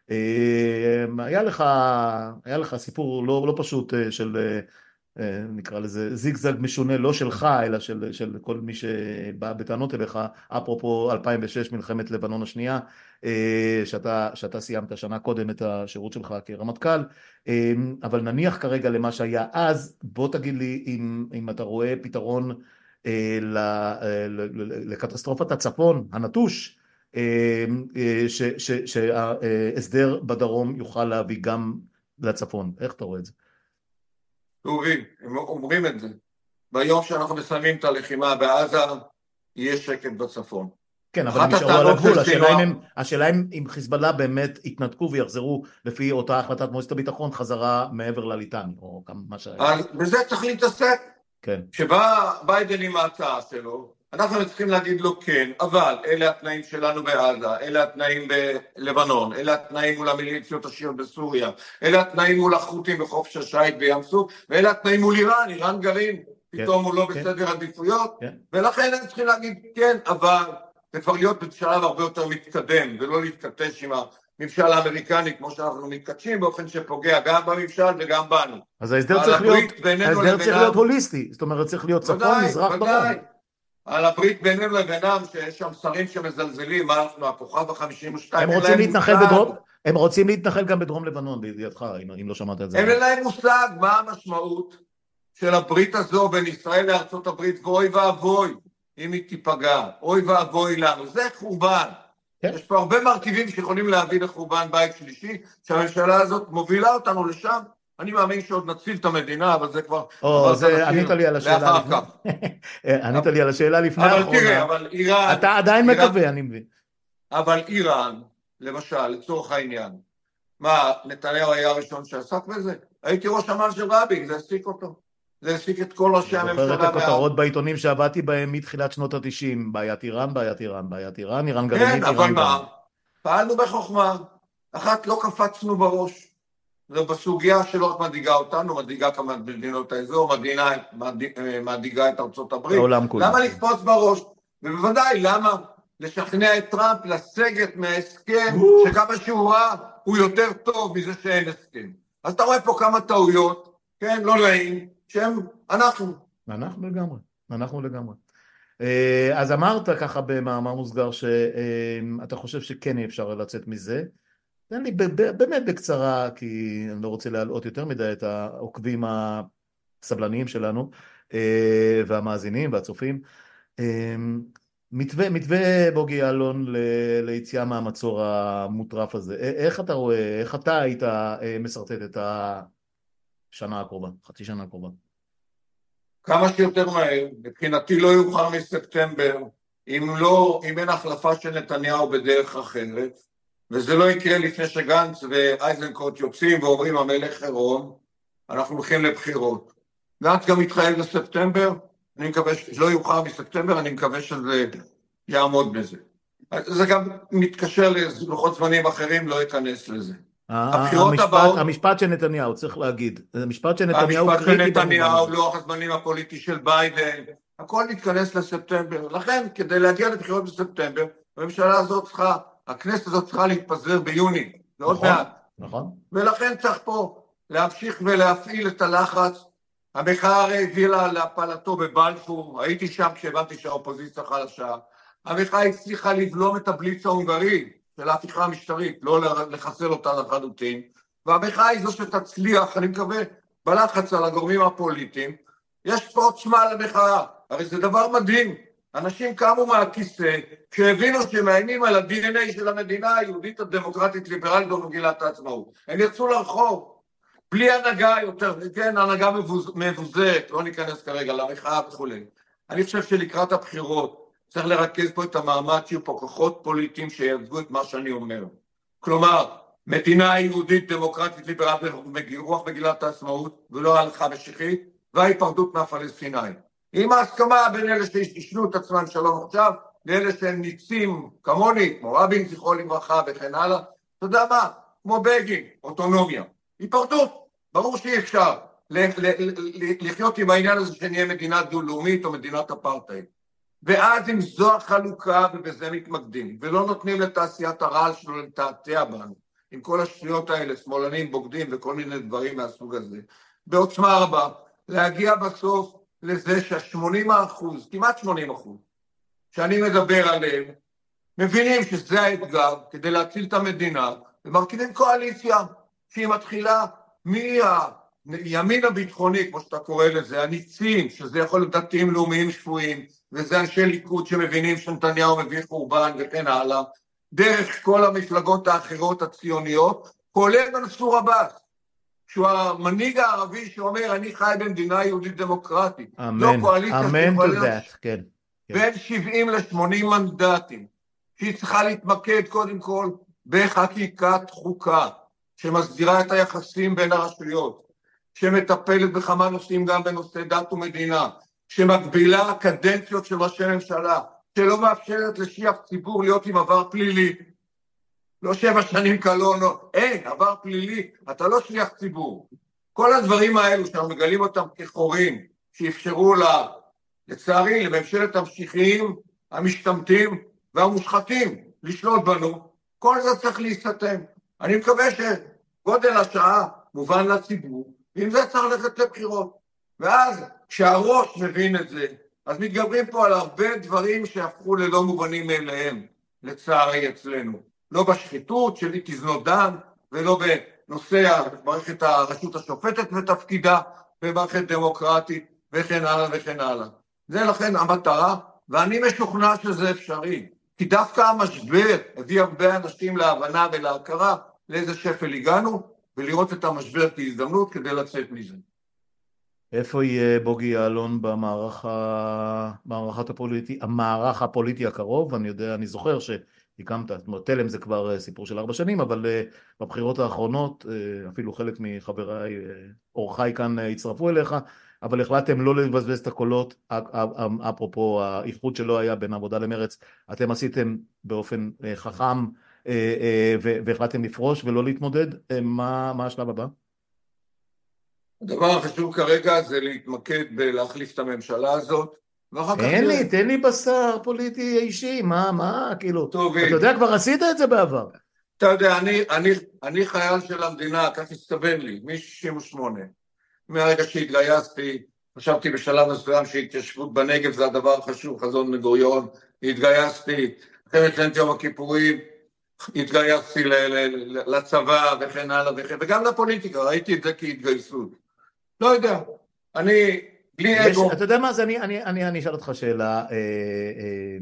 היה לך, היה לך סיפור לא, לא פשוט של, נקרא לזה, זיגזג משונה, לא שלך, אלא של, של כל מי שבא בטענות אליך, אפרופו אלפיים ושש, מלחמת לבנון השנייה, שאתה, שאתה סיימת שנה קודם את השירות שלך כרמטכ"ל, אבל נניח כרגע למה שהיה אז, בוא תגיד לי אם, אם אתה רואה פתרון לקטסטרופת הצפון, הנטוש, שהסדר בדרום יוכל להביא גם לצפון. איך אתה רואה את זה? טובים, הם אומרים את זה. ביום שאנחנו מסיימים את הלחימה בעזה, יהיה שקט בצפון. כן, אבל הם נשארו על הגבול. השאלה אם, השאלה אם, אם חיזבאללה באמת יתנתקו ויחזרו לפי אותה החלטת מועצת הביטחון חזרה מעבר לליטני, או כמה מה שהיה. בזה צריך להתעסק. כן. כשבא ביידן עם ההצעה שלו, אנחנו צריכים להגיד לו כן, אבל אלה התנאים שלנו בעזה, אלה התנאים בלבנון, אלה התנאים מול המיליציות השיעיות בסוריה, אלה התנאים מול החות'ים בחופש השייט בים סוף, ואלה התנאים מול איראן, איראן גרעין, פתאום הוא לא בסדר עדיפויות, ולכן הם צריכים להגיד כן, אבל זה כבר להיות בשלב הרבה יותר מתקדם, ולא להתכתש עם הממשל האמריקני, כמו שאנחנו מתכתשים, באופן שפוגע גם בממשל וגם בנו. אז ההסדר צריך להיות, ההסדר צריך להיות הוליסטי, זאת אומרת צריך להיות צפון, מזרח, דרום. על הברית בינינו לבינם, שיש שם שרים שמזלזלים, מה אנחנו, הכוכב ה-חמישים ושתיים, הם רוצים להתנחל בדרום, הם רוצים להתנחל גם בדרום לבנון, בידיעתך, אם לא שמעת את זה. הם אין להם מושג מה המשמעות של הברית הזו בין ישראל לארצות הברית, ואוי ואבוי, אם היא תיפגע, אוי ואבוי לנו, זה חורבן. יש פה הרבה מרכיבים שיכולים להביא לחורבן בית שלישי, שהממשלה הזאת מובילה אותנו לשם, אני מאמין שעוד נציל את המדינה, אבל זה כבר... או, זה, ענית לי על השאלה לפני. ענית לי על השאלה לפני האחרונה. אבל תראה, אבל איראן... אתה עדיין מקווה, אני מבין. אבל איראן, למשל, לצורך העניין, מה, נתניהו היה הראשון שעסק בזה? הייתי ראש אמ"ן של רבין, זה העסיק אותו. זה העסיק את כל ראשי הממשלה. זוכר את הכותרות בעיתונים שעבדתי בהם מתחילת שנות ה-תשעים, בעיית איראן, בעיית איראן, בעיית איראן, איראן גרעינית, כן, איראן אבל גרעינית. מה? פעלנו בחוכמה. אחת, לא קפצנו בראש. זו בסוגיה שלא רק מדאיגה אותנו, מדאיגה כמה מדינות האזור, מדאיגה את ארצות הברית. למה לקפוץ בראש? ובוודאי, למה לשכנע את טראמפ לסגת מההסכם, שכמה שהוא רע, הוא יותר טוב מזה שאין הסכם. אז אתה רואה פה כמה טעויות, כן, לא נעים, שהם אנחנו. אנחנו לגמרי, אנחנו לגמרי. אז אמרת ככה במאמר מוסגר שאתה חושב שכן יהיה אפשר לצאת מזה. תן לי באמת בקצרה, כי אני לא רוצה להעלות יותר מדי את העוקבים הסבלניים שלנו, והמאזינים והצופים. מתווה, מתווה בוגי יעלון ליציאה מהמצור המוטרף הזה. איך אתה רואה, איך אתה היית מסרטט את השנה הקרובה, חצי שנה הקרובה? כמה שיותר מהר, מבחינתי לא יאוחר מספטמבר, אם לא, אם אין החלפה של נתניהו בדרך אחרת, וזה לא יקרה לפני שגנץ ואייזנקוט יוצאים ואומרים המלך עירום, אנחנו הולכים לבחירות. גנץ גם מתחייב לספטמבר, אני מקווה שלא יאוחר מספטמבר, אני מקווה שזה יעמוד בזה. זה גם מתקשר ללוחות זמנים אחרים, לא ייכנס לזה. הבחירות הבאות... המשפט של נתניהו, צריך להגיד. המשפט של נתניהו המשפט של נתניהו, לוח הזמנים הפוליטי של ביידן, הכל מתכנס לספטמבר. לכן, כדי להגיע לבחירות בספטמבר, הממשלה הזאת צריכה, הכנסת הזאת צריכה להתפזר ביוני. נכון, נכון. ולכן צריך פה להמשיך ולהפעיל את הלחץ. המחאה הרי הביאה להפלתו בבלפור, הייתי שם כשהבנתי שהאופוזיציה חלשה. המחאה הצליחה לבלום את הבליץ ההונגרי של ההפיכה המשטרית, לא לחסל אותה לחלוטין, והמחאה היא זו שתצליח, אני מקווה, בלחץ על הגורמים הפוליטיים. יש פה עוצמה למחאה, הרי זה דבר מדהים. אנשים קמו מהכיסא, כשהבינו שמאיימים על ה-די אן איי של המדינה היהודית הדמוקרטית ליברלית במגילת העצמאות. הם יצאו לרחוב. בלי הנהגה יותר, כן, הנהגה מבוזרת, לא ניכנס כרגע למחאה וכו'. אני חושב שלקראת הבחירות צריך לרכז פה את המאמץ שיהיו פה כוחות פוליטיים שייצגו את מה שאני אומר. כלומר, מדינה יהודית דמוקרטית ליברלית ברוח מגילת העצמאות ולא הלכה משיחית, וההיפרדות מהפלסטינאים. עם ההסכמה בין אלה שישנו את עצמם שלום עכשיו, לאלה שהם ניצים כמוני, כמו רבין זכרו לברכה וכן הלאה, אתה יודע מה? כמו בגין, אוטונומיה. היפרדות. ברור שאי אפשר לחיות עם העניין הזה שנהיה מדינה דו-לאומית או מדינת אפרטהייד. ואז אם זו החלוקה ובזה מתמקדים, ולא נותנים לתעשיית הרעל שלו לתעתע בנו, עם כל השטויות האלה, שמאלנים, בוגדים וכל מיני דברים מהסוג הזה, בעוצמה רבה, להגיע בסוף לזה שה-שמונים אחוז, כמעט שמונים אחוז, שאני מדבר עליהם, מבינים שזה האתגר כדי להציל את המדינה, ומרכיבים קואליציה שהיא מתחילה מהימין הביטחוני, כמו שאתה קורא לזה, הניצים, שזה יכול להיות דתיים לאומיים שפויים, וזה אנשי ליכוד שמבינים שנתניהו מביא חורבן וכן הלאה, דרך כל המפלגות האחרות הציוניות, כולל מנסור עבאס, שהוא המנהיג הערבי שאומר, אני חי במדינה יהודית דמוקרטית. אמן, אמן to that, כן. בין שבעים ל-שמונים מנדטים, שהיא צריכה להתמקד קודם כל בחקיקת חוקה, שמסדירה את היחסים בין הרשויות, שמטפלת בכמה נושאים גם בנושא דת ומדינה, שמגבילה קדנציות של ראשי ממשלה, שלא מאפשרת לשיח ציבור להיות עם עבר פלילי, לא שבע שנים קלון, לא, אין, עבר פלילי, אתה לא שליח ציבור. כל הדברים האלו שאנחנו מגלים אותם כחורים, שאפשרו לה, לצערי, לממשלת המשיחיים, המשתמטים והמושחתים לשלוט בנו, כל זה צריך להסתתם. אני מקווה שגודל השעה מובן לציבור, ועם זה צריך ללכת לבחירות. ואז, כשהראש מבין את זה, אז מתגברים פה על הרבה דברים שהפכו ללא מובנים מאליהם, לצערי אצלנו. לא בשחיתות של תזנודן, ולא בנושא מערכת הרשות השופטת ותפקידה, במערכת דמוקרטית, וכן הלאה וכן הלאה. זה לכן המטרה, ואני משוכנע שזה אפשרי. כי דווקא המשבר הביא הרבה אנשים להבנה ולהכרה לאיזה שפל הגענו, ולראות את המשבר כהזדמנות כדי לצאת מזה. איפה יהיה בוגי יעלון במערך המערכת הפוליטי, המערך הפוליטי הקרוב? אני יודע, אני זוכר שהקמת, זאת אומרת, תלם זה כבר סיפור של ארבע שנים, אבל בבחירות האחרונות, אפילו חלק מחבריי, אורחיי כאן הצטרפו אליך, אבל החלטתם לא לבזבז את הקולות, אפרופו האיחוד שלא היה בין עבודה למרץ, אתם עשיתם באופן חכם, והחלטתם לפרוש ולא להתמודד. מה, מה השלב הבא? הדבר החשוב כרגע זה להתמקד בלהחליף את הממשלה הזאת, ואחר כך... תן לי, תן לי בשר פוליטי אישי, מה, מה, כאילו, טוב, אתה יודע, כבר עשית את זה בעבר. אתה יודע, אני, אני, אני חייל של המדינה, כך הסתבן לי, מ-שישים ושמונה. מהרגע שהתגייסתי, חשבתי בשלב מסוים שהתיישבות בנגב זה הדבר החשוב, חזון בן גוריון, התגייסתי, אחרי מלחמת יום הכיפורים, התגייסתי ל- ל- לצבא וכן הלאה וכן, וגם לפוליטיקה, ראיתי את זה כהתגייסות. לא יודע, אני בלי יש, אגו. אתה יודע מה, אז אני, אני, אני, אני אשאל אותך שאלה אה, אה,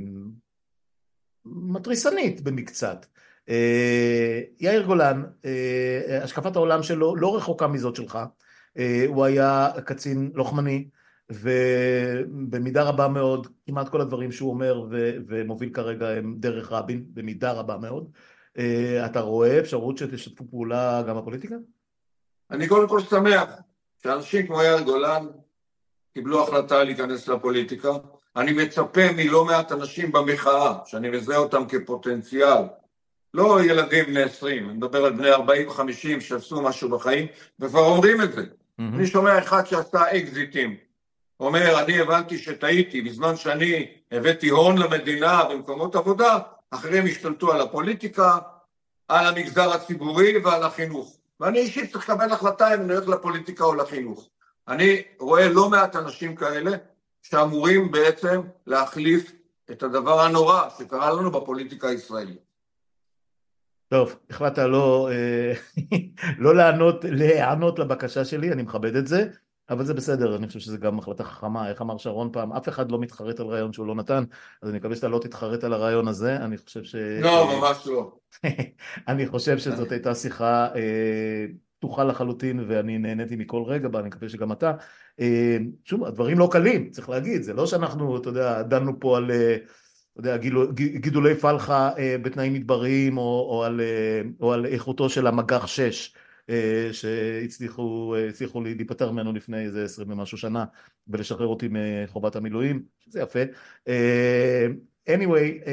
מטריסנית במקצת. אה, יאיר גולן, אה, השקפת העולם שלו לא רחוקה מזאת שלך, אה, הוא היה קצין לוחמני, ובמידה רבה מאוד, כמעט כל הדברים שהוא אומר ו- ומוביל כרגע הם דרך רבין, במידה רבה מאוד. אה, אתה רואה אפשרות שתשתפו פעולה גם בפוליטיקה? אני קודם כל שמח שאנשים כמו יאיר גולן קיבלו החלטה להיכנס לפוליטיקה. אני מצפה מלא מעט אנשים במחאה, שאני מזהה אותם כפוטנציאל, לא ילדים בני עשרים, אני מדבר על בני ארבעים חמישים שעשו משהו בחיים, וכבר אומרים את זה. Mm-hmm. אני שומע אחד שעשה אקזיטים, אומר, אני הבנתי שטעיתי, בזמן שאני הבאתי הון למדינה במקומות עבודה, אחרים השתלטו על הפוליטיקה, על המגזר הציבורי ועל החינוך. ואני אישית צריך לקבל החלטה אם אני הולך לפוליטיקה או לחינוך. אני רואה לא מעט אנשים כאלה שאמורים בעצם להחליף את הדבר הנורא שקרה לנו בפוליטיקה הישראלית. טוב, החלטת לא, לא לענות, לענות לבקשה שלי, אני מכבד את זה, אבל זה בסדר, אני חושב שזה גם החלטה חכמה. איך אמר שרון פעם, אף אחד לא מתחרט על רעיון שהוא לא נתן, אז אני מקווה שאתה לא תתחרט על הרעיון הזה. אני חושב ש... לא, ממש לא. אני חושב שזאת הייתה שיחה פתוחה לחלוטין, ואני נהניתי מכל רגע בה, אני מקווה שגם אתה. שוב, הדברים לא קלים, צריך להגיד, זה לא שאנחנו, אתה יודע, דנו פה על... אתה יודע, גידולי פלחה בתנאים מדבריים, או, או, על, או על איכותו של המגח שש, שהצליחו הצליחו להיפטר ממנו לפני איזה עשרים ומשהו שנה, ולשחרר אותי מחובת המילואים, שזה יפה. anyway,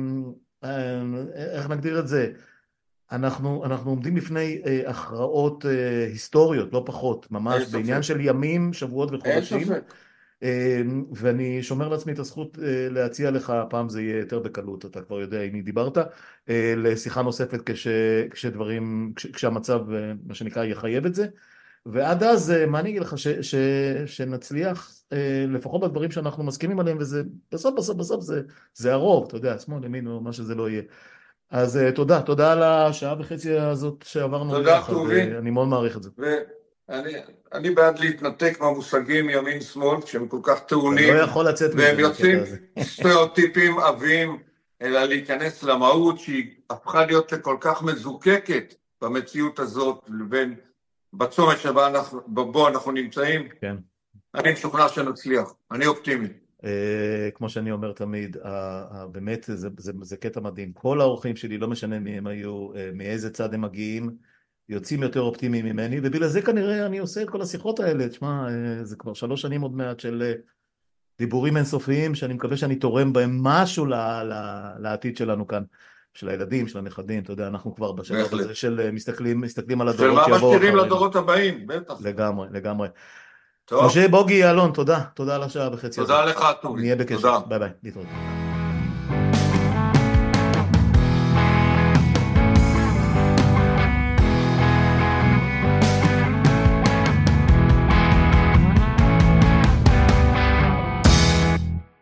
איך נגדיר את זה? אנחנו, אנחנו עומדים לפני הכרעות היסטוריות, לא פחות, ממש בעניין של ימים, שבועות וחודשים. אין ספק. ואני שומר לעצמי את הזכות להציע לך, פעם זה יהיה יותר בקלות, אתה כבר יודע עם מי דיברת, לשיחה נוספת כש, כשדברים, כש, כשהמצב, מה שנקרא, יחייב את זה. ועד אז, מה אני אגיד לך, ש, ש, שנצליח, לפחות בדברים שאנחנו מסכימים עליהם, וזה בסוף, בסוף, בסוף, זה, זה הרוב, אתה יודע, שמאל, ימין, או מה שזה לא יהיה. אז תודה, תודה על השעה וחצי הזאת שעברנו. תודה, טובי. אני מאוד מעריך את זה. ו... אני, אני בעד להתנתק מהמושגים ימין שמאל שהם כל כך טעונים, לא יכול לצאת מזה, והם יוצאים סטריאוטיפים עבים, אלא להיכנס למהות שהיא הפכה להיות כל כך מזוקקת במציאות הזאת, לבין בצומת שבה אנחנו, בו אנחנו נמצאים. כן. אני משוכנע שנצליח, אני אופטימי. כמו שאני אומר תמיד, באמת זה, זה, זה קטע מדהים. כל האורחים שלי, לא משנה מי הם היו, מאיזה צד הם מגיעים, יוצאים יותר אופטימיים ממני, ובגלל זה כנראה אני עושה את כל השיחות האלה. תשמע, זה כבר שלוש שנים עוד מעט של דיבורים אינסופיים, שאני מקווה שאני תורם בהם משהו ל, ל, לעתיד שלנו כאן, של הילדים, של הנכדים. אתה יודע, אנחנו כבר בשלב הזה של מסתכלים, מסתכלים על הדורות שיבואו. של מה משאירים לדורות הבאים, בטח. לגמרי, לגמרי. טוב. משה בוגי יעלון, תודה. תודה על השעה וחצי. תודה לך, טובי. נהיה בקשר. ביי ביי. להתראות.